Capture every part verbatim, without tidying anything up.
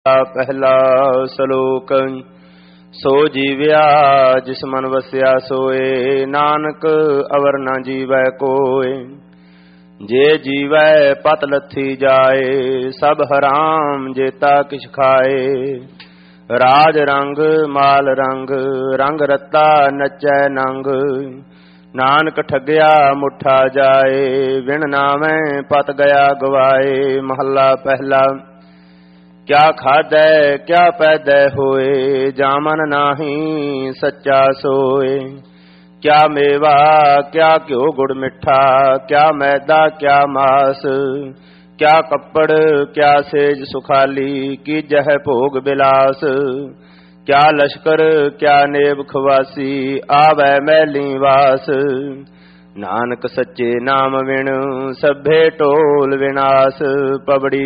ਪਹਿਲਾ ਸਲੋਕ। ਸੋ ਜੀਵਿਆ ਜਿਸ ਮਨ ਵਸਿਆ ਸੋਏ, ਨਾਨਕ ਅਵਰ ਨਾ ਜੀਵੈ ਕੋਇ। ਜੇ ਜੀਵੈ ਪਤ ਲੱਥੀ ਜਾਏ, ਸਭ ਹਰਾਮ ਜੇਤਾ ਕਿਛ ਖਾਏ। ਰਾਜ ਰੰਗ ਮਾਲ ਰੰਗ, ਰੰਗ ਰਤਾ ਨਚੈ ਨੰਗ। ਨਾਨਕ ਠੱਗਿਆ ਮੁੱਠਾ ਜਾਏ, ਵਿਣ ਨਾਵੇਂ ਪਤ ਗਿਆ ਗਵਾਏ। ਮਹੱਲਾ ਪਹਿਲਾ। ਕਿਆ ਖਾਧੈ ਕਿਆ ਪੈਦੈ ਹੋਏ, ਜਾਮਨ ਨਾਹੀ ਸੱਚਾ ਸੋਏ। ਕਿਆ ਮੇਵਾ ਕਿਆ ਘਿਓ ਗੁੜ ਮਿੱਠਾ, ਕਿਆ ਮੈਦਾ ਕਿਆ ਮਾਸ। ਕਿਆ ਕੱਪੜ ਕਿਆ ਸੇਜ ਸੁਖਾਲੀ, ਕੀਜਹਿ ਭੋਗ ਬਿਲਾਸ। ਕਿਆ ਲਸ਼ਕਰ ਕਿਆ ਨੇਬ ਖਵਾਸੀ, ਆਵੈ ਮੈਲੀ ਵਾਸ। ਨਾਨਕ ਸੱਚੇ ਨਾਮ ਵਿਣ, ਸਭੇ ਢੋਲ ਵਿਨਾਸ਼। ਪਬੜੀ।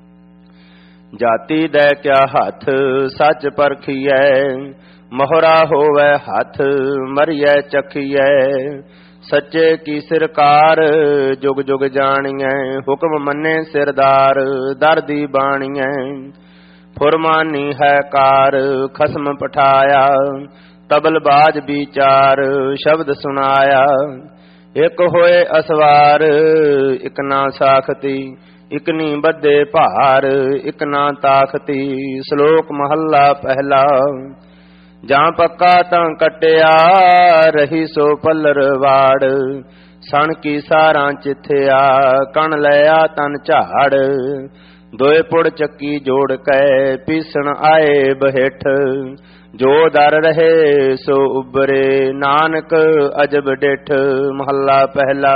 ਜਾਤੀ ਦੈ ਕਿਆ ਹੱਥ, ਸੱਚ ਪਰਖੀਐ। ਮੋਹਰਾ ਹੋਵੈ ਹੱਥ, ਮਰੀਐ ਚਖੀਐ। ਸੱਚੇ ਕੀ ਸਿਰਕਾਰ, ਜੁਗ ਜੁਗ ਜਾਣੀਐ। ਹੁਕਮ ਮੰਨੇ ਸਿਰਦਾਰ, ਦਰ ਦੀ ਬਾਣੀਐ। ਫੁਰਮਾਨੀ ਹੈ ਕਾਰ, ਖਸਮ ਪਠਾਇਆ। ਤਬਲ ਬਾਜ ਵਿਚਾਰ, ਸ਼ਬਦ ਸੁਣਾਇਆ। ਇਕ ਹੋਏ ਅਸਵਾਰ, ਇਕ ਨਾ ਸਾਖਤੀ। ਇਕ ਨੀ ਬੱਧੇ ਭਾਰ, ਇਕ ਨਾ ਤਾਖਤੀ। ਸ਼ਲੋਕ ਮਹੱਲਾ ਪਹਿਲਾ। ਜਾਂ ਪੱਕਾ ਤਾਂ ਕੱਟਿਆ, ਰਹੀ ਸੋ ਪੱਲਰ ਵਾੜ। ਸਣ ਕੀ ਸਾਰਾਂ ਚਿੱਥਿਆ, ਕਣ ਲਿਆ ਤਨ ਝਾੜ। ਦੋਏ ਪੁੜ ਚੱਕੀ ਜੋੜ ਕੈ, ਪੀਸਣ ਆਏ ਬਹਿਠ। ਜੋ ਦਰ ਰਹੇ ਸੋ ਉਬਰੇ, ਨਾਨਕ ਅਜਬ ਡਿਠ। ਮਹੱਲਾ ਪਹਿਲਾ।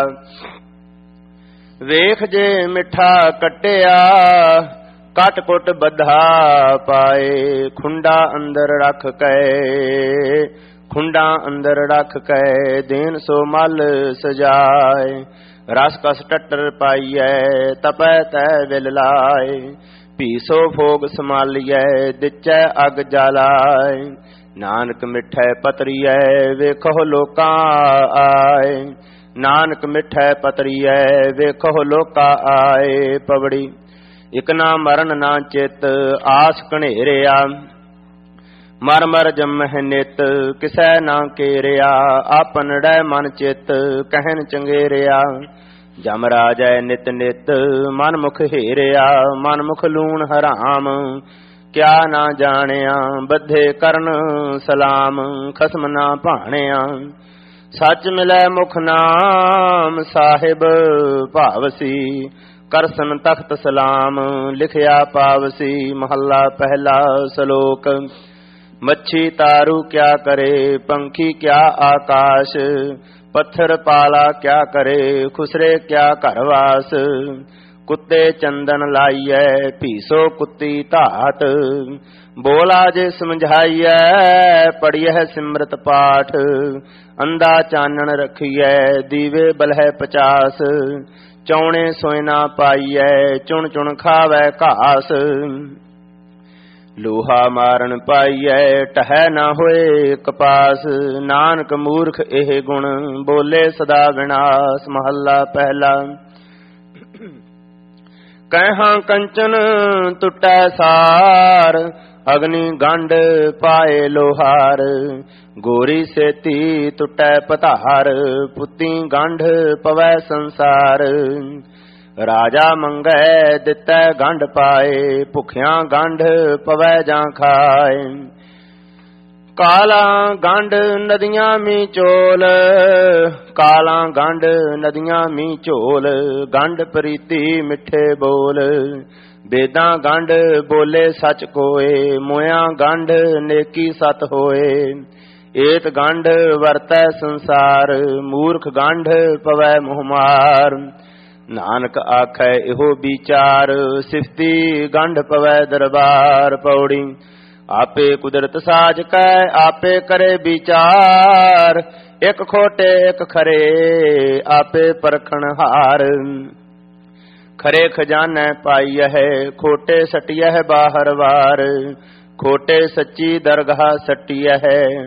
ਵੇਖ ਜੇ ਮਿੱਠਾ ਕੱਟਿਆ, ਕੱਟ ਕੁੱਟ ਬੱਧਾ ਪਾਏ। ਖੁੰਡਾ ਅੰਦਰ ਰੱਖ ਕੈ, ਖੁੰਡਾ ਅੰਦਰ ਰੱਖ ਕੈ। ਦੇਨ ਸੋ ਮਲ ਸਜਾਏ। ਰਸ ਕਸ ਟੱਟਰ ਪਾਈਐ, ਤਪੈ ਤੈ ਵਿਲ ਲਾਏ। ਪੀਸੋ ਭੋਗ ਸਮਾਲੀਐ, ਦਿਚੈ ਅਗ ਜਲਾਏ। ਨਾਨਕ ਮਿੱਠੈ ਪਤਰੀਐ, ਵੇਖੋ ਲੋਕਾਂ ਆਏ। ਨਾਨਕ ਮਿੱਠੈ ਪਤਰੀਐ, ਵੇਖੋ ਲੋਕਾ ਆਏ। ਪਵੜੀ। ਇਕ ਨਾ ਮਰਨ ਨਾ ਚਿਤ, ਆਸ ਘਨੇਰਿਆ। ਮਰ ਮਰ ਜੰਮਹਿ ਨਿਤ, ਕਿਸੈ ਨਾ ਕੇਰਿਆ। ਆਪਨੜੈ ਮਨ ਚਿਤ, ਕਹਿਨ ਚੰਗੇਰਿਆ। ਜਮ ਰਾਜੈ ਨਿਤ ਨਿਤ, ਮਨ ਮੁਖ ਹੀਰਿਆ। ਮਨ ਮੁਖ ਲੂਣ ਹਰਾਮ, ਕਿਆ ਨਾ ਜਾਣਿਆ। ਬੱਧੇ ਕਰਨ ਸਲਾਮ, ਖਸਮ ਨਾ ਭਾਣਿਆ। ਸੱਚ ਮਿਲੈ ਮੁਖ ਨਾਮ, ਸਾਹਿਬ ਭਾਵਸੀ। ਕਰਸਨ ਤਖਤ ਸਲਾਮ, ਲਿਖਿਆ ਪਾਵਸੀ। ਮਹੱਲਾ ਪਹਿਲਾ ਸ਼ਲੋਕ। ਮੱਛੀ ਤਾਰੂ ਕਿਆ ਕਰੇ, ਪੰਖੀ ਕਿਆ ਆਕਾਸ਼। ਪੱਥਰ ਪਾਲਾ ਕਿਆ ਕਰੇ, ਖੁਸਰੇ ਕਿਆ ਘਰਵਾਸ। ਕੁੱਤੇ ਚੰਦਨ ਲਾਈਐ, ਭੀਸੋ ਕੁੱਤੀ ਧਾਤ। ਬੋਲਾ ਜੇ ਸਮਝਾਈਐ, ਪੜੀਐ ਸਿਮਰਤ ਪਾਠ। ਅੰਧਾ ਚਾਨਣ ਰਖੀਐ, ਦੀਵੇ ਬਲਹਿ ਪਚਾਸ। ਚੌਣੇ ਸੋਇਨਾ ਪਾਈਐ, ਚੁਣ ਚੁਣ ਖਾਵੈ ਘਾਸ। ਲੋਹਾ ਮਾਰਨ ਪਾਈਐ, ਟਹੈ ਨਾ ਹੋਏ ਕਪਾਸ। ਨਾਨਕ ਮੂਰਖ ਇਹ ਗੁਣ, ਬੋਲੇ ਸਦਾ ਵਿਨਾਸ਼। ਮਹੱਲਾ ਪਹਿਲਾ। ਕਹਿਹਾਂ ਕੰਚਨ ਟੁੱਟੈ ਸਾਰ, ਅਗਨੀ ਗੰਢ ਪਾਏ ਲੋਹਾਰ। ਗੋਰੀ ਸੇਤੀ ਟੁੱਟੈ ਪਧਾਰ, ਪੁੱਤੀ ਗੰਢ ਪਵੈ ਸੰਸਾਰ। ਰਾਜਾ ਮੰਗੈ ਦਿੱਤੈ ਗੰਢ ਪਾਏ, ਭੁਖਿਆਂ ਗੰਢ ਪਵੈ ਜਾਂ ਖਾਏ। ਕਾਲਾਂ ਗੰਢ ਨਦੀਆਂ ਮੀ ਚੋਲ, ਕਾਲਾਂ ਗੰਢ ਨਦੀਆਂ ਮੀ ਝੋਲ। ਗੰਢ ਪ੍ਰੀਤੀ ਮਿੱਠੇ ਬੋਲ, ਬੇਦਾਂ ਗੰਢ ਬੋਲੇ ਸੱਚ ਕੋਏ। ਮੋਇਆਂ ਗੰਢ ਨੇਕੀ ਸਤ ਹੋਏ। ਏਤ ਗੰਢ ਵਰਤੈ ਸੰਸਾਰ, ਮੂਰਖ ਗੰਢ ਪਵੈ ਮੋਹ ਮਾਰ। ਨਾਨਕ ਆਖੈ ਇਹੋ ਵਿਚਾਰ, ਸਿਫਤੀ ਗੰਢ ਪਵੈ ਦਰਬਾਰ। ਪੌੜੀ। ਆਪੇ ਕੁਦਰਤ ਸਾਜ ਕੈ, ਆਪੇ ਕਰੇ ਵਿਚਾਰ। ਇਕ ਖੋਟੇ ਇਕ ਖਰੇ, ਆਪੇ ਪਰਖਣ ਹਾਰ। ਖਰੇ ਖਜ਼ਾਨੈ ਪਾਈਐ, ਖੋਟੇ ਸਟਿਐ ਬਾਹਰ ਵਾਰ। ਖੋਟੇ ਸੱਚੀ ਦਰਗਾਹ ਸਟਿਐ,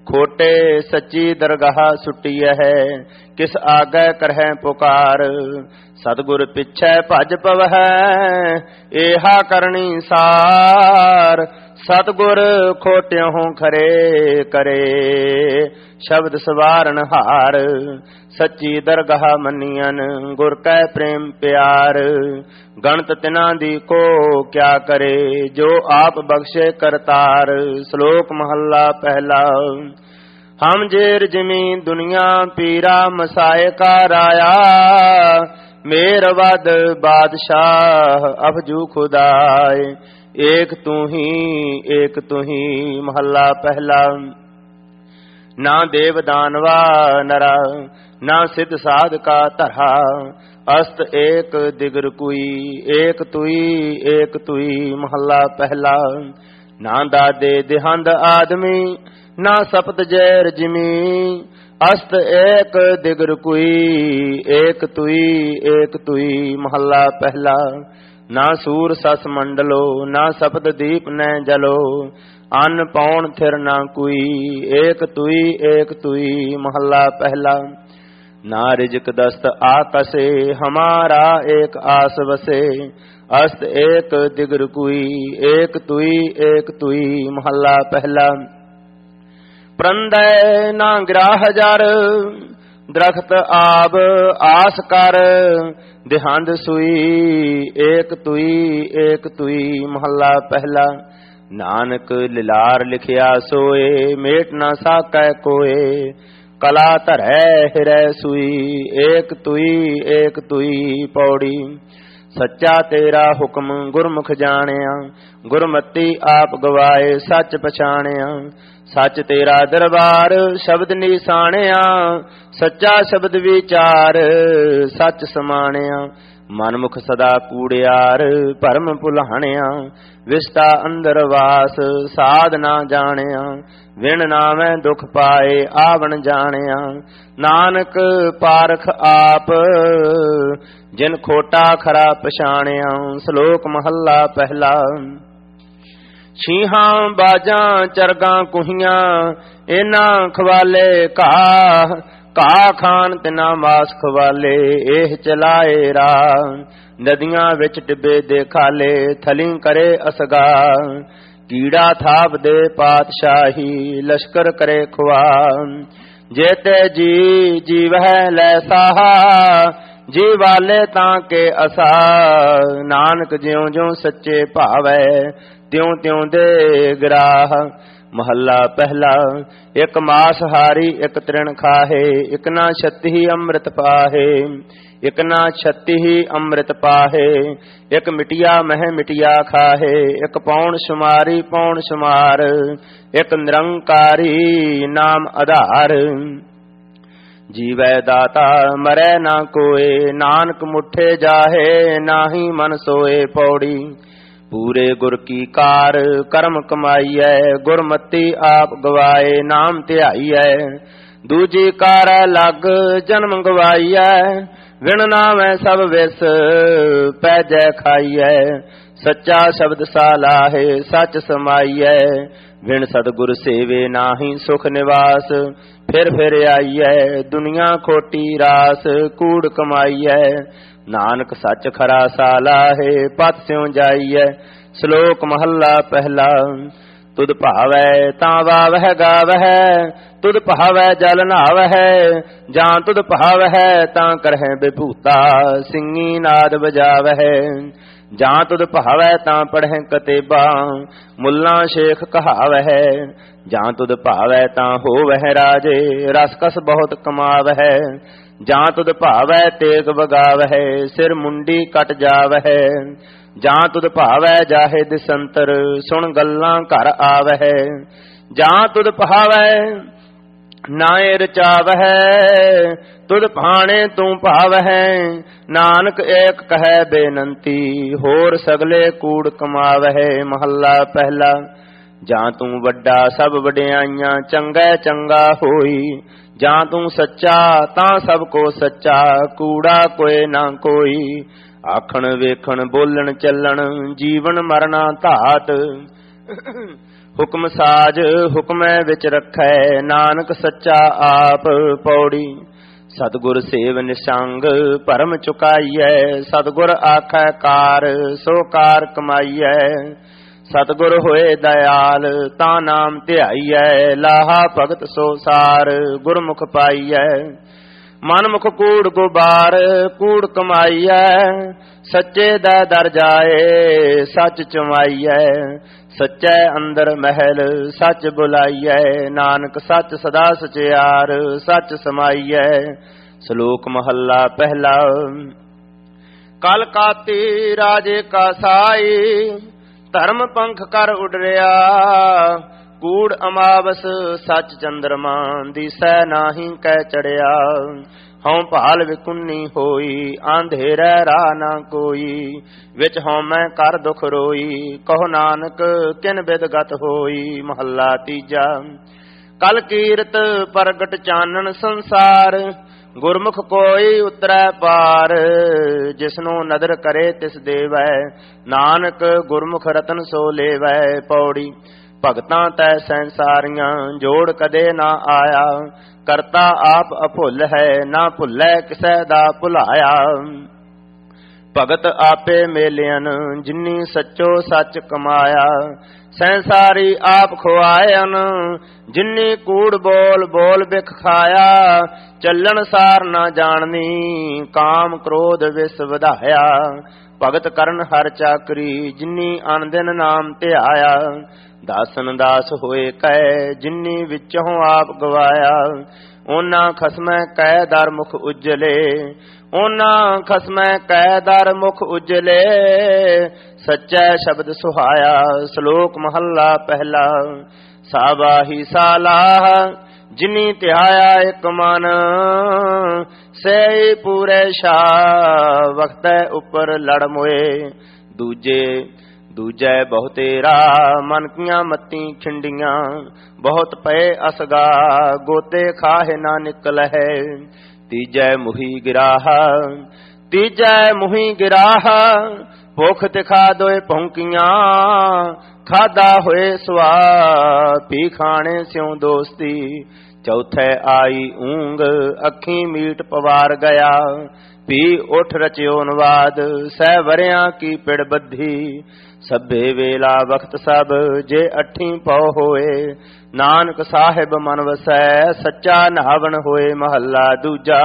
खोटे सच्ची दरगाह सुटिय है, किस आगे करह पुकार। सतगुर पिछे भज पवै, एहा करनी सार। सतगुर खोट्यों खरे करे, शब्द सवारन हार। सच्ची दरगाह मनियन, गुर कै प्रेम प्यार। गणत तिना दी को क्या करे, जो आप बख्शे करतार। श्लोक महला पहला। हम जेर जिमी दुनिया, पीरा मसाए का राया। मेर वद बादशाह, अफजू खुदाए। एक तू ही एक तू ही, महला पहला। ना देव दानवा नरा, ना सिद्ध साध का तरहा। अस्त एक दिगर कुई, एक तुई एक तुई, महला पहला। ना दादे देहंद आदमी, ना सपत जैर जिमी। अस्त एक दिगर कुई, एक तुई एक तुई, महला पहला। ना सूर सस मंडलो, ना सपत दीप न जलो। अन्न पौन थिर ना कुई, एक तुई एक तुई, महला पहला। ना रिजक दस्त आकसे, हमारा एक आस वसे। अस्त एक दिगर कुई, एक तुई एक तुई, महला पहला। प्रंदय ना ग्राह जर, दरख्त आब आस कर। देहांद सुई, एक तुई एक तुई, महला पहला। नानक लिलार लिखिया सोए, मेट ना साकै कोए। कला धरै हिरै सुई, एक तुई एक तुई, पौड़ी। सच्चा तेरा हुक्म गुरमुख जानिया, गुरमति आप गवाए सच पछाणिया। सच तेरा दरबार शब्द निशाणिया, सच्चा शब्द विचार सच समाणिया। मनमुख सदा कूड़ियार, भरम भुलाणिया। विस्ता अंदर वास, साध ना जाणिया। विण नामै दुख पाए, आवन जाणिया। नानक पारख आप, जिन खोटा खरा पछाणिया। श्लोक महला पहला। छीहां बाजां चरगां कुहियां, इना खवाले घाह। घाह खान तिना मास खवाले, एह चलाए राह। नदियां विच टिबे दे खाले, थली करे असगा। कीड़ा थाप दे पातशाही, लश्कर करे खुआ। जेते जी जीवह लै साहा, जी वाले तां के असा। नानक ज्यों ज्यों सच्चे भावै, त्यों त्यों दे ग्राह। महला पहला। एक मास हारी एक तृण खाहे, एक ना छत्ती ही अमृत पाहे। एक ना छत्ती ही अमृत पाहे, एक मिटिया मह मिटिया खाहे। एक पौन शुमारी पौन शुमार, एक निरंकारी नाम आधार। जीवै दाता मरै ना कोय, नानक मुठे जाहे, नाही मन सोए। पौड़ी। पूरे गुर की कार कर्म कमाईऐ, गुरमति आप गवाए नाम ध्याईऐ। दूजी कार लग जन्म गवाईऐ, विण नामै सब विस पैजै खाईऐ। सच्चा शब्द सालाहे सच समाईऐ, विण सतगुर सेवे नाही सुख निवास। फिर फिर आईऐ दुनिया खोटी रास, कूड़ कमाईऐ। नानक सच खरा सालाहे पत स्यों जाईऐ। श्लोक महला पहला। तुद भावै तां वावह गावह, तुद भावै जल नहावह। जां तुद भावह तां करह विभूता, सिंगी नाद बजावह। जां तुद भावै तां पढ़ह कतेबा, मुल्ला शेख कहावह। जां तुद भावै तां होवह राजे, रसकस बहुत कमावह। जां तुद भावै तेग बगावह, सिर मुंडी कट जावह। जां तुद भावै जाहे दिसंतर, सुन गल्लां घर आवह। जां तुद भावै नाए रचावह, तुद भाणे तू भावह। नानक एक कहे बेनंती, होर सगले कूड़ कमावह। महला पहला। जां तू वड्डा सब वड्याइयां, चंगै चंगा होई। जां तू सच्चा तां सब को सच्चा, कूड़ा कोई ना कोई। आखण वेखण बोलण चलण, जीवन मरना धात। ਹੁਕਮ ਸਾਜ ਹੁਕਮੈ ਵਿੱਚ ਰੱਖੈ, ਨਾਨਕ ਸੱਚਾ ਆਪ ਪੌੜੀ। ਸਤਿਗੁਰ ਸੇਵ ਨਿਸੰਗ ਭਰਮ ਚੁਕਾਈਐ, ਸਤਿਗੁਰ ਆਖੈ ਕਾਰ ਸੋ ਕਾਰ ਕਮਾਈਐ। ਸਤਿਗੁਰ ਹੋਏ ਦਇਆਲ ਤਾਂ ਨਾਮ ਧਿਆਈਐ, ਲਾਹਾ ਭਗਤ ਸੋ ਸਾਰ ਗੁਰਮੁਖ ਪਾਈਐ। ਮਨ ਮੁਖ ਕੂੜ ਗੁਬਾਰ ਕੂੜ ਕਮਾਈਐ, ਸੱਚੇ ਦਾ ਦਰ ਜਾਏ ਸੱਚ ਚਮਾਈਐ। ਸੱਚੇ ਅੰਦਰ ਮਹਿਲ ਸੱਚ ਬੁਲਾਈਐ, ਨਾਨਕ ਸੱਚ ਸਦਾ ਸਚਿਆਰ ਸੱਚ ਸਮਾਈਐ। ਸ਼ਲੋਕ ਮਹੱਲਾ ਪਹਿਲਾ। ਕਲ ਕਾਤੀ ਰਾਜੇ ਕਾ ਸਾਈ, ਧਰਮ ਪੰਖ ਕਰ ਉਡਰਿਆ। ਕੂੜ ਅਮਾਵਸ ਸੱਚ ਚੰਦਰਮਾ, ਦਿਸੈ ਨਾਹੀ ਕਹਿ ਚੜਿਆ। ਹਉ ਭਾਲ ਵਿਕੁੰਨੀ ਹੋਈ, ਆਂਧੇਰੇ ਰਾਹ ਨਾ ਕੋਈ। ਵਿੱਚ ਹਉ ਮੈਂ ਕਰ ਦੁਖ ਰੋਈ, ਕਹੋ ਨਾਨਕ ਕਿਨ ਬਿਦ ਗਤ ਹੋਈ। ਮਹੱਲਾ ਤੀਜਾ। ਕਲ ਕੀਰਤ ਪ੍ਰਗਟ ਚਾਨਣ ਸੰਸਾਰ, ਗੁਰਮੁਖ ਕੋਈ ਉਤਰੈ ਪਾਰ। ਜਿਸਨੂੰ ਨਦਰ ਕਰੇ ਤਿਸ ਦੇਵੈ, ਨਾਨਕ ਗੁਰਮੁਖ ਰਤਨ ਸੋ ਲੇਵੈ। ਪੌੜੀ। ਭਗਤਾਂ ਤੈ ਸੰਸਾਰੀਆਂ, ਜੋੜ ਕਦੇ ਨਾ ਆਇਆ। ਕਰਤਾ ਆਪ ਅਭੁੱਲ ਹੈ, ਨਾ ਭੁੱਲੈ ਕਿਸੇ ਦਾ ਭੁਲਾਇਆ। ਭਗਤ ਆਪੇ ਮੇਲਿਅਨ, ਜਿਨੀ ਸੱਚੋ ਸੱਚ ਕਮਾਇਆ। ਸੰਸਾਰੀ ਆਪ ਖੁਆਇਨ, ਜਿਨੀ ਕੂੜ ਬੋਲ ਬੋਲ ਬਿਖ ਖਾਇਆ। ਚੱਲਣ ਸਾਰ ਨਾ ਜਾਣਨੀ, ਕਾਮ ਕ੍ਰੋਧ ਵਿਸ ਵਧਾਇਆ। ਭਗਤ ਕਰਨ ਹਰ ਚਾਕਰੀ, ਜਿਨੀ ਅਨ ਦਿਨ ਨਾਮ ਧਿਆਇਆ। ਦਾਸਨ ਦਾਸ ਹੋਏ ਕੈ, ਜਿਨੀ ਵਿੱਚੋਂ ਆਪ ਗਵਾਇਆ। ਉਹਨਾਂ ਖਸਮੈ ਕੈ ਦਰ ਮੁਖ ਉਜਲੇ, ਉਹਨਾਂ ਖਸਮੈ ਕੈ ਦਰ ਮੁਖ ਉਜਲੇ। ਸੱਚੈ ਸ਼ਬਦ ਸੁਹਾਇਆ। ਸ਼ਲੋਕ ਮਹੱਲਾ ਪਹਿਲਾ। ਸਾਬਾਹੀ ਸਾਲਾਹ, ਜਿਨੀ ਧਿਆਇਆ ਇੱਕ ਮਨ। ਸੇ ਪੂਰੇ ਸ਼ਾਹ, ਵਖਤੈ ਉੱਪਰ ਲੜ ਮੋਏ। ਦੂਜੇ ਦੂਜੈ ਬਹੁਤੇਰਾ, ਮਨ ਕੀਆਂ ਮਤੀ ਖਿੰਡੀਆਂ। ਬਹੁਤ ਪਏ ਅਸਗਾ, ਗੋਤੇ ਖਾਹੇ ਨਾ ਨਿਕਲਹਿ। ਤੀਜੈ ਮੁਹੀ ਗਿਰਾਹ, ਤੀਜੈ ਮੁਹੀ ਗਿਰਾਹ। ਭੁੱਖ ਤਿਖਾ ਦੋਏ ਭੌਂਕੀਆਂ, ਖਾਦਾ ਹੋਏ ਸੁਆ। ਪੀ ਖਾਣੇ ਸਿਉ ਦੋਸਤੀ, ਚੌਥੇ ਆਈ ਊਂਗ। ਅੱਖੀ ਮੀਟ ਪਵਾਰ ਗਿਆ, ਪੀ ਉਠ ਰਚਿਓ ਨਵਾਦ। ਸਹਿ ਵਰਿਆਂ ਕੀ ਪਿੜ ਬੱਧੀ, ਸਭੇ ਵੇਲਾ ਵਕਤ ਸਭ। ਜੇ ਅੱਠੀ ਪਉ ਹੋਏ, ਨਾਨਕ ਸਾਹਿਬ ਮਨ ਵਸੈ। ਸੱਚਾ ਨਹਾਵਣ ਹੋਏ। ਮਹੱਲਾ ਦੂਜਾ।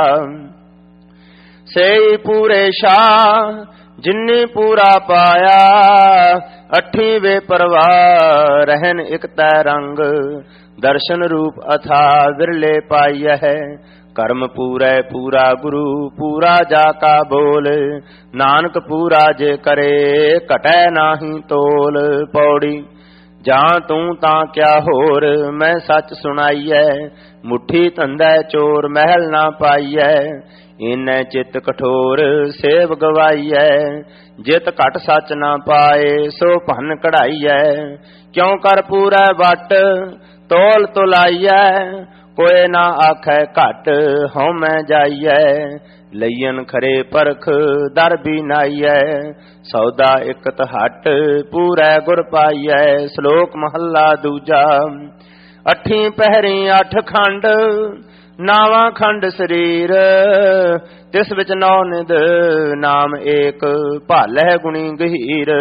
ਸੇ ਪੂਰੇ ਸ਼ਾਹ, ਜਿਨੀ ਪੂਰਾ ਪਾਇਆ। ਅੱਠੀ ਵੇ ਪਰਵਾਰ, ਰਹਿਨ ਇਕ ਤੈ ਰੰਗ। ਦਰਸ਼ਨ ਰੂਪ ਅਥਾ ਵਿਰਲੇ ਪਾਈਐ। ਕਰਮ ਪੂਰੈ ਪੂਰਾ ਗੁਰੂ, ਪੂਰਾ ਜਾ ਕਾ ਬੋਲ। ਨਾਨਕ ਪੂਰਾ ਜੇ ਕਰੇ, ਘਟੈ ਨਾਹੀ ਤੋਲ। ਪੌੜੀ। ਜਾਂ ਤੂੰ ਤਾਂ ਕਿਆ ਹੋਰ, ਮੈਂ ਸੱਚ ਸੁਣਾਈਐ। ਮੁੱਠੀ ਧੰਦਾ ਚੋਰ, ਮਹਿਲ ਨਾ ਪਾਈਐ। ਇਨੈ ਚਿੱਤ ਕਠੋਰ, ਸੇਵ ਗਵਾਈਐ। ਜਿਤ ਘਟ ਸੱਚ ਨਾ ਪਾਏ, ਸੋ ਭੰਨ ਕਢਾਈਐ। ਕਿਉ ਕਰ ਪੂਰੈ ਵਟ, ਤੋਲ ਤੁਲਾਈਐ। ਕੋਏ ਨਾ ਆਖੈ ਘਟ, ਹਉ ਮੈਂ ਜਾਈਐ। ਲਈਨ ਖਰੇ ਪਰਖ, ਦਰ ਵੀ ਨਾਈਐ। ਸੌਦਾ ਇਕਤ ਹਟ, ਪੂਰੈ ਗੁਰ ਪਾਈਐ। ਸ਼ਲੋਕ ਮਹੱਲਾ ਦੂਜਾ। ਅੱਠੀ ਪਹਿਰੀ ਅੱਠ ਖੰਡ, ਨਾਵਾਂ ਖੰਡ ਸਰੀਰ। ਤਿਸ ਵਿੱਚ ਨੌ ਨਿਧ, ਨਾਮ ਏਕ। ਭਾਲੈ ਗੁਣੀ ਗਹੀਰ।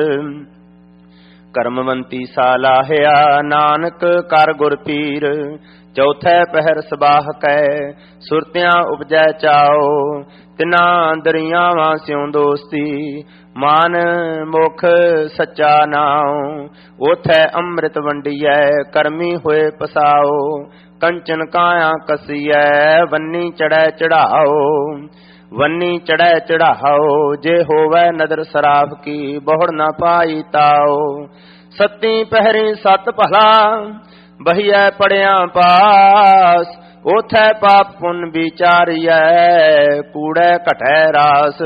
ਕਰਮਵੰਤੀ ਸਾਲਾਹਿਆ, ਨਾਨਕ ਕਰ ਗੁਰ ਪੀਰ। ਚੌਥੇ ਪਹਿਰ ਸਬਾਹ ਕੈ, ਸੁਰਤਿਆਂ ਉਪਜੈ ਚਾਓ। ਤਿਨਾ ਦਰਿਆਵਾਂ ਸਿਉ ਦੋਸਤੀ, ਮਾਨ ਮੁਖ ਸੱਚਾ ਨਾਉ। ਉਥੈ ਅੰਮ੍ਰਿਤ ਵੰਡੀਐ, ਕਰਮੀ ਹੋਏ ਪਸਾਓ। ਕੰਚਨ ਕਾਇਆ ਕਸੀਐ, ਵੰਨੀ ਚੜੈ ਚੜਾਓ। ਵੰਨੀ ਚੜੈ ਚੜਾਓ, ਜੇ ਹੋਵੈ ਨਦਰ ਸਰਾਫ ਕੀ। ਬਹੁੜ ਨਾ ਪਾਈ ਤਾਓ। ਸੱਤੀ ਪਹਿਰੀ ਸਤ ਭਲਾ, ਬਹੀਐ ਪੜਿਆ ਪਾਸ। ਉਥੈ ਪਾਪ ਪੁੰਨ ਵਿਚਾਰੀਐ, ਕੂੜੈ ਘਟੈ ਰਾਸ।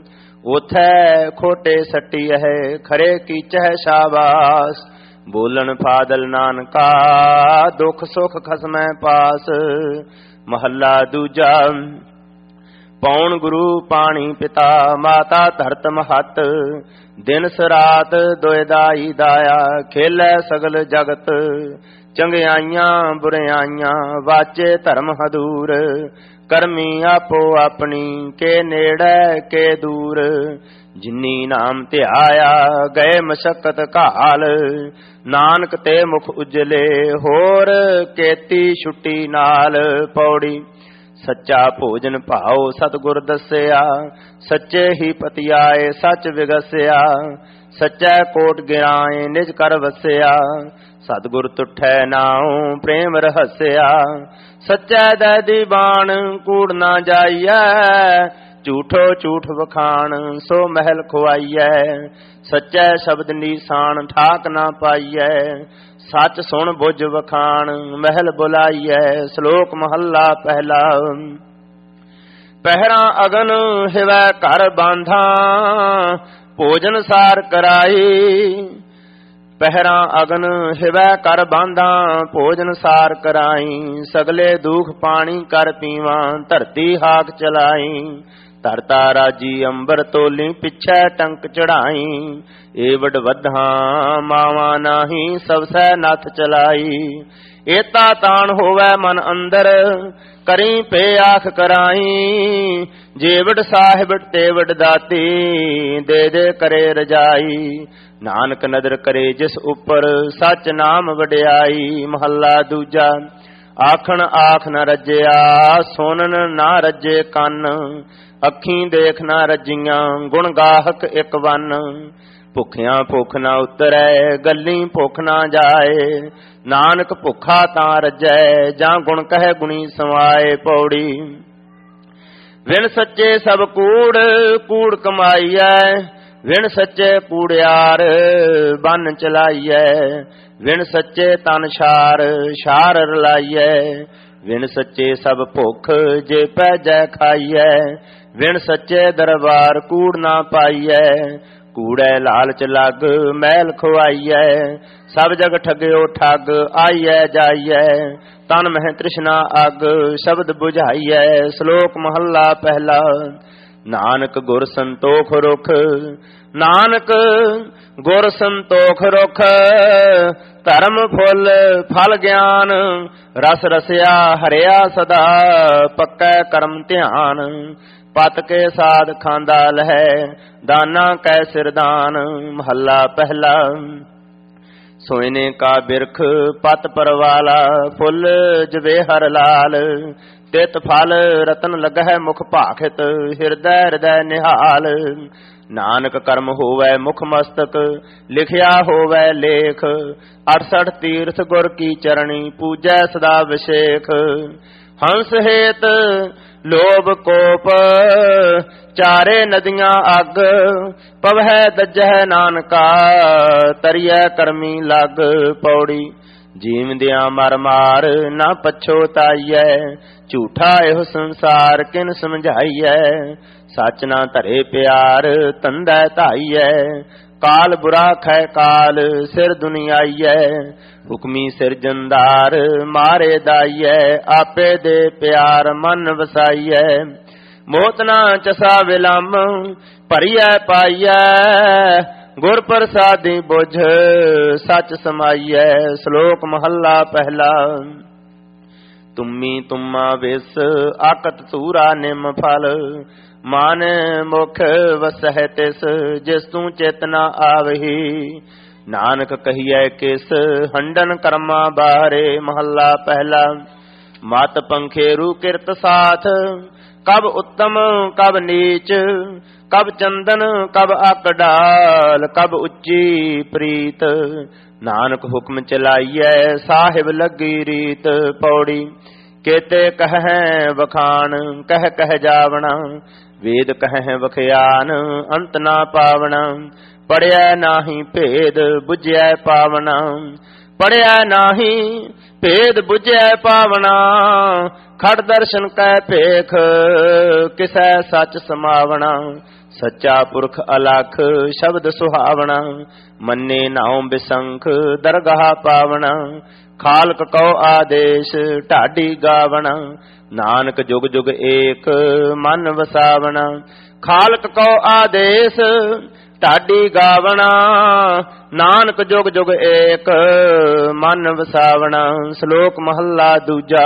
ਉਥੈ ਖੋਟੇ ਸੱਟੀਐ, ਖਰੇ ਕੀਚੈ ਸ਼ਾਬਾਸ। ਬੋਲਣ ਫਾਦਲ ਨਾਨਕਾ, ਦੁਖ ਸੁਖ ਖਸਮੈ ਪਾਸ। ਮਹੱਲਾ ਦੂਜਾ। ਪੌਣ ਗੁਰੂ ਪਾਣੀ ਪਿਤਾ ਮਾਤਾ ਧਰਤ ਮਹਤ। ਦਿਨ ਸਰਾਤ ਦੁਇ ਦਾਈ ਦਾਇਆ ਖੇਲੇ ਸਗਲ ਜਗਤ। ਚੰਗਿਆਈਆਂ ਬੁਰਿਆਈਆਂ ਵਾਚੇ ਧਰਮ ਹਦੂਰ। ਕਰਮੀ ਆਪੋ ਆਪਣੀ ਕੇ ਨੇੜੇ ਕੇ ਦੂਰ। ਜਿਨੀ ਨਾਮ ਧਿਆਇਆ ਗਏ ਮਸ਼ਕਤ ਘਾਲ। ਨਾਨਕ ਤੇ ਮੁਖ ਉਜਲੇ ਹੋਰ ਕੇਤੀ ਛੁੱਟੀ ਨਾਲ। ਪੌੜੀ ਸੱਚਾ ਭੋਜਨ ਭਾਉ ਸਤਿਗੁਰ ਦੱਸਿਆ। ਸੱਚੇ ਹੀ ਪਤਿਆਏ ਸੱਚ ਵਿਗਸਿਆ। ਸੱਚੈ ਕੋਟ ਗਿਆਏ ਨਿਜ ਕਰ ਵਸਿਆ। ਸਤਿਗੁਰ ਤੁਠੈ ਨਾਉ ਪ੍ਰੇਮ ਰਹਸਿਆ। ਸੱਚੈ ਦੈ ਦੀਵਾਨ ਕੂੜ ਨਾ ਜਾਈਐ। ਝੂਠੋ ਝੂਠ ਵਖਾਣ ਸੋ ਮਹਿਲ ਖੁਆਈਐ। ਸੱਚੈ ਸ਼ਬਦ ਨੀਸਾਨ ਠਾਕ ਨਾ ਪਾਈਐ। ਸੱਚ ਸੁਣ ਬੁਝ ਵਖਾਣ ਮਹਿਲ ਬੁਲਾਈਐ। ਸ਼ਲੋਕ ਮਹੱਲਾ ਪਹਿਲਾ। ਪਹਿਰਾ ਅਗਨ ਹਿਵੈ ਘਰ ਬਾਂਧਾ ਭੋਜਨ ਸਾਰ ਕਰਾਈ। ਪਹਿਰਾ ਅਗਨ ਹਿਵੈ ਕਰ ਬਾਂਧਾ ਭੋਜਨ ਸਾਰ ਕਰਾਈ। ਸਗਲੇ ਦੁਖ ਪਾਣੀ ਕਰ ਪੀਵਾਂ ਧਰਤੀ ਹਾਕ ਚਲਾਈ। ਧਰਤਾ ਰਾਜੀ ਅੰਬਰ ਤੋਲੀ ਪਿੱਛੇ ਟੰਕ ਚੜਾਈ। ਏਵਡ ਵਧਾ ਮਾਵਾ ਨਾਹੀ ਸਭ ਸੈ ਨੱਥ ਚਲਾਈ। ਏਤਾ ਤਾਣ ਹੋਵੈ ਮਨ ਅੰਦਰ ਕਰੀ ਪੇ ਆਖ ਕਰਾਈ। ਜੇਵਡ ਸਾਹਿਬ ਤੇਵਡ ਦਾਤੀ ਦੇ ਦੇ ਕਰੇ ਰਜਾਈ। ਨਾਨਕ ਨਦਰ ਕਰੇ ਜਿਸ ਉੱਪਰ ਸੱਚ ਨਾਮ ਵਡਿਆਈ। ਮਹੱਲਾ ਦੂਜਾ। ਆਖਣ ਆਖ ਨ ਰੱਜਿਆ ਸੁਣਨ ਨਾ ਰੱਜੇ ਕੰਨ। ਅੱਖੀਂ ਦੇਖ ਨਾ ਰੱਜੀਆਂ ਗੁਣ ਗਾਹਕ ਇੱਕ ਵੰਨ। ਭੁੱਖਿਆਂ ਭੁੱਖ ਨਾ ਉਤਰੈ ਗੱਲੀ ਭੁੱਖ ਨਾ ਜਾਏ। ਨਾਨਕ ਭੁੱਖਾ ਤਾਂ ਰੱਜੈ ਜਾਂ ਗੁਣ ਕਹਿ ਗੁਣੀ ਸਮਾਏ। ਪੌੜੀ ਵਿਣ ਸੱਚੇ ਸਭ ਕੂੜ ਕੂੜ ਕਮਾਈਐ। ਵਿਣ ਸੱਚੇ ਕੂੜਿਆਰ ਬੰਨ ਚਲਾਈਐ। ਵਿਣ ਸੱਚੇ ਤਨ ਛਾਰ ਛਾਰ ਰਲਾਈਐ। ਵਿਣ ਸੱਚੇ ਸਭ ਭੁੱਖ ਜੇ ਪੈ ਜੈ ਖਾਈਐ। ਵਿਣ ਸੱਚੇ ਦਰਬਾਰ ਕੂੜ ਨਾ ਪਾਈਐ। ਕੂੜੈ ਲਾਲਚ ਲੱਗ ਮੈਲ ਖੁਆਈਐ। ਸਭ ਜਗ ਠਗਿਓ ਠੱਗ ਆਈਐ ਜਾਈਐ। ਤਨ ਮਹਿ ਤ੍ਰਿਸ਼ਨਾ ਅਗ ਸ਼ਬਦ ਬੁਝਾਈਐ। ਸ਼ਲੋਕ ਮਹੱਲਾ ਪਹਿਲਾ। ਨਾਨਕ ਗੁਰ ਸੰਤੋਖ ਰੁਖ ਨਾਨਕ ਗੁਰ ਸੰਤੋਖ ਰੁਖ। ਧਰਮ ਫੁੱਲ ਫਲ ਗਿਆਨ ਰਸ ਰਸਿਆ ਹਰਿਆ ਸਦਾ। ਪੱਕੈ ਕਰਮ ਧਿਆਨ ਪਤ ਕੇ ਸਾਧ ਖਾਂਦਾ ਲਹੈ। ਦਾਨਾ ਕੈ ਸਿਰਦਾਨ ਮਹੱਲਾ ਪਹਿਲਾ। ਸੋਇਨੇ ਕਾ ਬਿਰਖ ਪਤ ਪਰਵਾਲਾ ਫੁੱਲ ਜਵੇ ਹਰ ਲਾਲ। ਤਿਤ ਫਲ ਰਤਨ ਲਗਹਿ ਮੁਖ ਭਾਖਿਤ ਹਿਰਦੈ ਹਿਰਦੈ ਨਿਹਾਲ। ਨਾਨਕ ਕਰਮ ਹੋਵੈ ਮੁਖ ਮਸਤਕ ਲਿਖਿਆ ਹੋਵੈ ਲੇਖ। ਅਠਸਠ ਤੀਰਥ ਗੁਰ ਕੀ ਚਰਣੀ ਪੂਜੈ ਸਦਾ ਵਿਸ਼ੇਖ। ਹੰਸ ਹੇਤ ਲੋਭ ਕੋਪ ਚਾਰੇ ਨਦੀਆਂ ਅੱਗ। ਪਵਹਿ ਦੱਜਹਿ ਨਾਨਕਾ ਤਰੀਐ ਕਰਮੀ ਲਗ। ਪੌੜੀ ਜੀਵਦਿਆਂ ਮਰ ਮਾਰ ਨਾ ਪਛੋਤਾਈਐ। ਝੂਠਾ ਇਹੋ ਸੰਸਾਰ ਕਿਨ ਸਮਝਾਈਐ। ਸੱਚ ਨਾ ਧਰੇ ਪਿਆਰ ਤੰਦੈ ਧਾਈਐ। ਕਾਲ ਬੁਰਾ ਖੈ ਕਾਲ ਸਿਰ ਦੁਨੀਆਈਐ। ਹੁਕਮੀ ਸਿਰਜੰਦਾਰ ਮਾਰੇ ਦਾਈਐ। ਆਪੇ ਦੇ ਪਿਆਰ ਮਨ ਵਸਾਈਐ। ਮੋਤ ਨਾ ਚਸਾ ਵਿਲੰਮ ਭਰੀਐ ਪਾਈਐ। ਗੁਰ ਪ੍ਰਸਾਦੀ ਬੁਝ ਸੱਚ ਸਮਾਈਐ। ਸ਼ਲੋਕ ਮਹੱਲਾ ਪਹਿਲਾ। ਤੁਮੀ ਤੁਮਾ ਵਿਸ ਆਕਤ ਧੂਰਾ ਨਿਮ ਫਲ। ਮਨ ਮੁਖ ਵਸਹਿ ਤਿਸ ਜਿਸ ਤੂੰ ਚੇਤਨਾ ਆਵਹੀ। ਨਾਨਕ ਕਹੀਐ ਕਿਸ ਹੰਡਨ ਕਰਮਾ ਬਾਰੇ। ਮਹੱਲਾ ਪਹਿਲਾ। ਮਤ ਪੰਖੇਰੂ ਕਿਰਤ ਸਾਥ ਕਬ ਉੱਤਮ ਕਬ ਨੀਚ। ਕਬ ਚੰਦਨ ਕਬ ਅਕ ਡਾਲ ਕਬ ਉੱਚੀ ਪ੍ਰੀਤ। ਨਾਨਕ ਹੁਕਮ ਚਲਾਈਐ ਸਾਹਿਬ ਲੱਗੀ ਰੀਤ। ਪੌੜੀ ਕੇਤੇ ਕਹਿ ਵਖਾਣ ਕਹਿ ਕਹਿ ਜਾਵਣਾ। ਵੇਦ ਕਹਿ ਵਖਿਆਨ ਅੰਤ ਨਾ ਪਾਵਣਾ। ਪੜਿਆ ਨਾਹੀ ਭੇਦ ਬੁਝਿਆ ਪਾਵਣਾ। ਪੜਿਆ ਨਾਹੀ ਭੇਦ ਬੁਝਿਆ ਪਾਵਣਾ। ਖੜ ਦਰਸ਼ਨ ਕੈ ਭੇਖ ਕਿਸੈ ਸੱਚ ਸਮਾਵਣਾ। ਸੱਚਾ ਪੁਰਖ ਅਲਖ ਸ਼ਬਦ ਸੁਹਾਵਣਾ, ਮੰਨੇ ਨਾਉ ਬਿਸੰਖ ਦਰਗਾਹ ਪਾਵਣਾ। ਖਾਲਕ ਕਉ ਆਦੇਸ਼ ਢਾਡੀ ਗਾਵਣਾ, ਨਾਨਕ ਜੁਗ ਜੁਗ ਏਕ ਮਨ ਵਸਾਵਣਾ। ਖਾਲਕ ਕਉ ਆਦੇਸ਼ ਢਾਡੀ ਗਾਵਣਾ, ਨਾਨਕ ਜੁਗ ਜੁਗ ਏਕ ਮਨ ਵਸਾਵਣਾ। ਸ਼ਲੋਕ ਮਹੱਲਾ ਦੂਜਾ।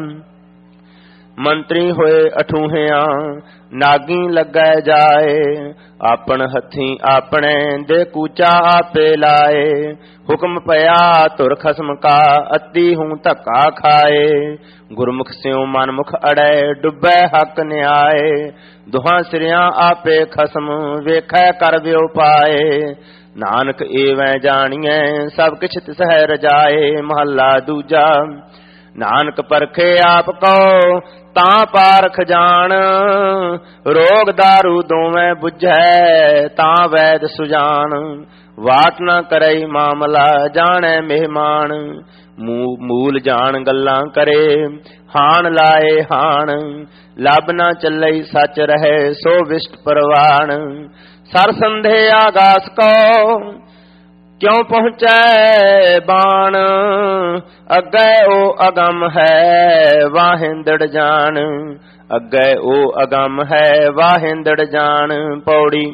ਮੰਤਰੀ ਹੋਏ ਅਠੂਹਿਆਂ ਨਾਗੀ ਲੱਗੈ ਜਾਏ, ਆਪਣ ਹੱਥੀਂ ਆਪਣੇ ਦੇ ਕੂਚਾ ਆਪੇ ਲਾਏ। ਹੁਕਮ ਪਿਆ ਧੁਰ ਖਸਮ ਕਾ ਅੱਤੀ ਹੂੰ ਧੱਕਾ ਖਾਏ, ਗੁਰਮੁਖ ਸਿਉ ਮਨਮੁਖ ਅੜੈ ਡੁੱਬੈ ਹੱਕ ਨਿਆਏ। ਦੁਹਾਂ ਸਿਰਿਆਂ ਆਪੇ ਖਸਮ ਵੇਖੈ ਕਰ ਵਿਉ ਪਾਏ, ਨਾਨਕ ਏਵੈ ਜਾਣੀਐ ਸਭ ਕਿਛ ਤਿਸਹਿ ਰਜਾਏ। ਮਹੱਲਾ ਦੂਜਾ। ਨਾਨਕ ਪਰਖੇ ਆਪ ਕਉ ਤਾਂ ਪਾਰਖ ਜਾਣ, ਰੋਗ ਦਾਰੂ ਦੋਵੇਂ ਬੁਝੈ ਤਾਂ ਵੈਦ ਸੁਜਾਨ। ਵਾਟ ਨਾ ਕਰਈ ਮਾਮਲਾ ਜਾਣੈ ਮਹਿਮਾਨ, ਮੂਲ ਜਾਣ ਗੱਲਾਂ ਕਰੇ ਹਾਣ ਲਾਏ ਹਾਣ। ਲੱਭ ਨਾ ਚੱਲਈ ਸੱਚ ਰਹੇ ਸੋ ਵਿਸ਼ਟ ਪਰਵਾਨ, ਸਰ ਸੰਧੇ ਆਗਾਸ ਕੋ ਕਿਉ ਪਹੁੰਚੈ ਬਾਣ। ਅੱਗੇ ਉਹ ਅਗੰਮ ਹੈ ਵਾਹਿੰਦੜ ਜਾਣ, ਅੱਗੇ ਉਹ ਅਗੰਮ ਹੈ ਵਾਹਿੰਦੜ ਜਾਣ। ਪੌੜੀ।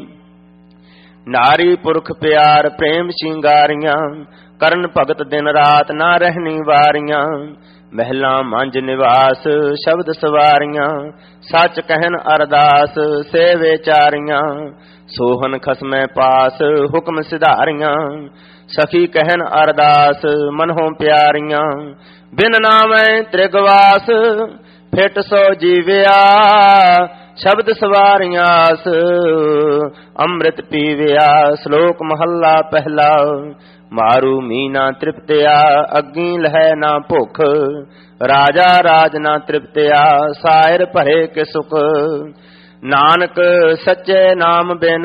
ਨਾਰੀ ਪੁਰਖ ਪਿਆਰ ਪ੍ਰੇਮ ਸ਼ਿੰਗਾਰੀਆਂ, ਕਰਨ ਭਗਤ ਦਿਨ ਰਾਤ ਨਾ ਰਹਿਣੀ ਵਾਰੀਆਂ। ਮਹਿਲਾਂ ਮੰਜ ਨਿਵਾਸ ਸ਼ਬਦ ਸਵਾਰੀਆਂ, ਸੱਚ ਕਹਿਨ ਅਰਦਾਸ ਸੇਵੇ ਚਾਰੀਆਂ। ਸੋਹਨ ਖਸਮੈ ਪਾਸ ਹੁਕਮ ਸਿਧਾਰੀਆਂ, ਸਖੀ ਕਹਿਨ ਅਰਦਾਸ ਮਨੋਂ ਪਿਆਰੀਆਂ। ਬਿਨ ਨਾਮੈ ਤ੍ਰਿਗਵਾਸ ਫਿਟ ਸੋ ਜੀਵਿਆ, ਸ਼ਬਦ ਸਵਾਰੀਆਸ ਅੰਮ੍ਰਿਤ ਪੀਵਿਆ। ਸ਼ਲੋਕ ਮਹੱਲਾ ਪਹਿਲਾ। ਮਾਰੂ ਮੀਨਾ ਤ੍ਰਿਪਤਿਆ ਅੱਗੀ ਲਹੈ ਨਾ ਭੁਖ, ਰਾਜਾ ਰਾਜ ਨਾ ਤ੍ਰਿਪਤਿਆ ਸਾਇਰ ਭਰੇ ਕੇ ਸੁਖ। ਨਾਨਕ ਸੱਚੇ ਨਾਮ ਬਿਨ,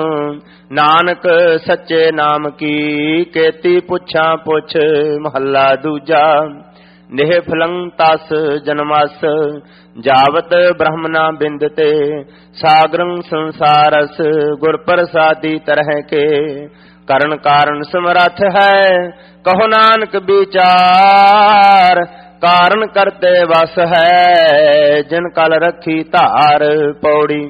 ਨਾਨਕ ਸੱਚੇ ਨਾਮ ਕੀ ਕੇਤੀ ਪੁੱਛਾਂ ਪੁੱਛ। ਮਹੱਲਾ ਦੂਜਾ। ਨਿਹ ਫਲੰ ਤਸ ਜਨਮਸ, ਜਾਵਤ ਬ੍ਰਹਮ ਨਾ ਬਿੰਦਤੇ। ਸਾਗਰੰ ਸੰਸਾਰਸ ਗੁਰ ਪ੍ਰਸਾਦੀ ਤਰਹਿ ਕੇ, ਕਰਨ ਕਾਰਨ ਸਮਰੱਥ ਹੈ ਕਹੋ ਨਾਨਕ ਵਿਚਾਰ। ਕਾਰਨ ਕਰਤੇ ਵਸ ਹੈ ਜਿਨ ਕਲ ਰੱਖੀ ਧਾਰ। ਪੌੜੀ।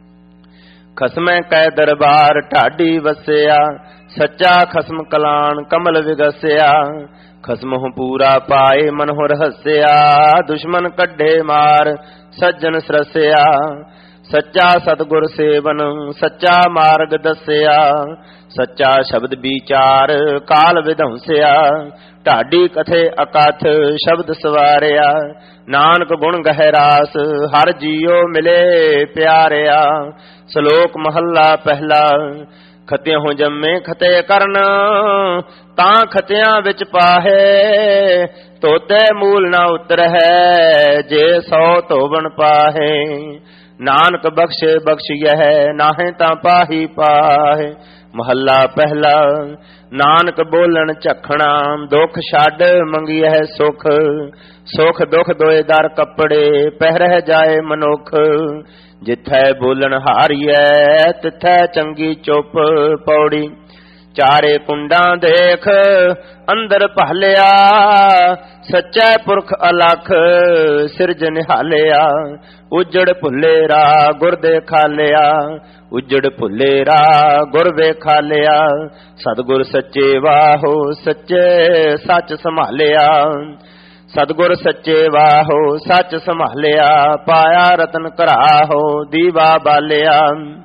ਖਸਮੈ ਕੈ ਦਰਬਾਰ ਢਾਡੀ ਵਸਿਆ, ਸੱਚਾ ਖਸਮ ਕਲਾਣ ਕਮਲ ਵਿਗਸਿਆ। ਖਸਮਹੁ ਪੂਰਾ ਪਾਏ ਮਨਹੁ ਰਹਸਿਆ, ਦੁਸ਼ਮਨ ਕੱਢੇ ਮਾਰ ਸੱਜਣ ਸਰਸਿਆ। ਸੱਚਾ ਸਤਿਗੁਰ ਸੇਵਨ ਸੱਚਾ ਮਾਰਗ ਦੱਸਿਆ, ਸੱਚਾ ਸ਼ਬਦ ਵਿਚਾਰ ਕਾਲ ਵਿਧੰਸਿਆ। ਢਾਡੀ ਕਥੇ ਅਕਥ ਸ਼ਬਦ ਸਵਾਰਿਆ, ਨਾਨਕ ਗੁਣ ਗਹਿ ਰਾਸ ਹਰ ਜੀਉ ਮਿਲੇ ਪਿਆਰਿਆ। ਸ਼ਲੋਕ ਮਹੱਲਾ ਪਹਿਲਾ। ਖਤਿਆਹੁ ਜੰਮੇ ਖਤੇ ਕਰਨ, ਤਾਂ ਖਤਿਆਂ ਵਿੱਚ ਪਾਹੇ। ਤੋਤੇ ਮੂਲ ਨਾ ਉਤਰਹਿ, ਜੇ ਸੌ ਧੋਵਣ ਪਾਹੇ। ਨਾਨਕ ਬਖਸ਼ੇ ਬਖਸ਼ੀਐ, ਨਾਹੇ ਤਾਂ ਪਾਹੀ ਪਾਹੇ। ਮਹੱਲਾ ਪਹਿਲਾ। ਨਾਨਕ ਬੋਲਣ ਝਖਣਾ, ਦੁੱਖ ਛੱਡ ਮੰਗੀਐ ਸੁਖ। ਸੁਖ ਦੁੱਖ ਦੋਏ ਦਰ ਕੱਪੜੇ, ਪਹਿਰਹਿ ਜਾਏ ਮਨੁੱਖ। ਜਿੱਥੈ ਬੋਲਣ ਹਾਰੀਐ, ਤਿੱਥੈ ਚੰਗੀ ਚੁੱਪ। ਪੌੜੀ। ਚਾਰੇ ਕੁੰਡਾਂ ਦੇਖ ਅੰਦਰ ਭਾਲਿਆ, ਸੱਚੈ ਪੁਰਖ ਅਲਖ ਸਿਰਜ ਨਿਹਾਲਿਆ। ਉਜੜ ਭੁੱਲੇ ਰਾ ਗੁਰ ਦੇਖਾਲਿਆ, ਉਜੜ ਭੁੱਲੇ ਰਾ ਗੁਰ ਵੇਖਾਲਿਆ। ਸਤਿਗੁਰ ਸੱਚੇ ਵਾਹੋ ਸੱਚੇ ਸੱਚ ਸੰਭਾਲਿਆ। ਸਤਿਗੁਰ ਸੱਚੇ ਵਾਹੋ ਸੱਚ ਸੰਭਾਲਿਆ, ਪਾਇਆ ਰਤਨ ਘਰਾਹੋ ਦੀਵਾ ਬਾਲਿਆ।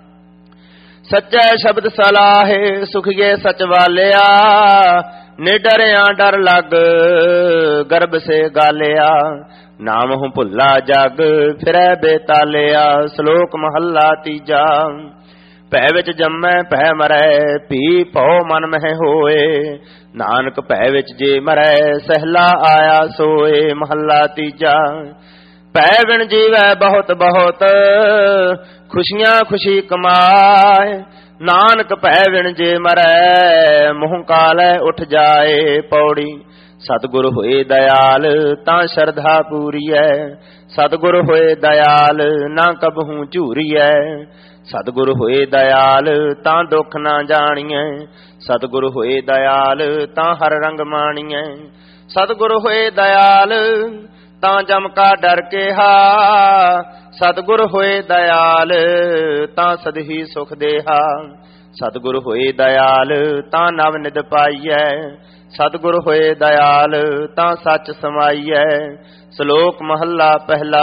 ਸੱਚੇ ਸ਼ਬਦ ਸਲਾਹੇ ਸੁਖੀਏ ਸਚ ਵਾਲਿਆ, ਨਿਡਰਿਆ ਡਰ ਲੱਗ ਗਰਭ ਸੇ ਗਾਲਿਆ। ਨਾਮਹੁ ਭੁੱਲਾ ਜਗ ਫਿਰੈ ਬੇਤਾਲਿਆ। ਸ਼ਲੋਕ ਮਹੱਲਾ ਤੀਜਾ। ਭੈ ਵਿੱਚ ਜੰਮੈ ਭੈ ਮਰੈ, ਭੀ ਭਉ ਮਨ ਮਹਿ ਹੋਏ। ਨਾਨਕ ਭੈ ਵਿੱਚ ਜੇ ਮਰੈ, ਸਹਿਲਾ ਆਇਆ ਸੋਏ। ਮਹੱਲਾ ਤੀਜਾ। ਭੈ ਬਿਨ ਜੀਵੈ ਬਹੁਤ ਬਹੁਤ, ਖੁਸ਼ੀਆਂ ਖੁਸ਼ੀ ਕਮਾਏ। ਨਾਨਕ ਭੈ ਬਿਨ ਜੇ ਮਰੈ, ਮੋਹ ਕਾਲੈ ਉੱਠ ਜਾਏ। ਪੌੜੀ। ਸਤਿਗੁਰ ਹੋਏ ਦਇਆਲ ਤਾਂ ਸ਼ਰਧਾ ਪੂਰੀਐ, ਸਤਿਗੁਰ ਹੋਏ ਦਇਆਲ ਨਾ ਕਬਹੂ ਝੂਰੀਐ। ਸਤਿਗੁਰ ਹੋਏ ਦਇਆਲ ਤਾਂ ਦੁੱਖ ਨਾ ਜਾਣੀਐ। ਸਤਿਗੁਰ ਹੋਏ ਦਇਆਲ ਤਾਂ ਹਰ ਰੰਗ ਮਾਣੀਐ। ਸਤਿਗੁਰ ਹੋਏ ਦਇਆਲ ਤਾਂ ਜਮ ਕਾ ਡਰ ਕੇਹਾ। ਸਤਿਗੁਰ ਹੋਏ ਦਇਆਲ ਤਾਂ ਸਦਹੀ ਸੁਖ ਦੇਹਾ। ਸਤਿਗੁਰ ਹੋਏ ਦਇਆਲ ਤਾਂ ਨਵ ਨਿਧ ਪਾਈਐ। ਸਤਿਗੁਰ ਹੋਏ ਦਇਆਲ ਤਾਂ ਸੱਚ ਸਮਾਈਐ। ਸ਼ਲੋਕ ਮਹੱਲਾ ਪਹਿਲਾ।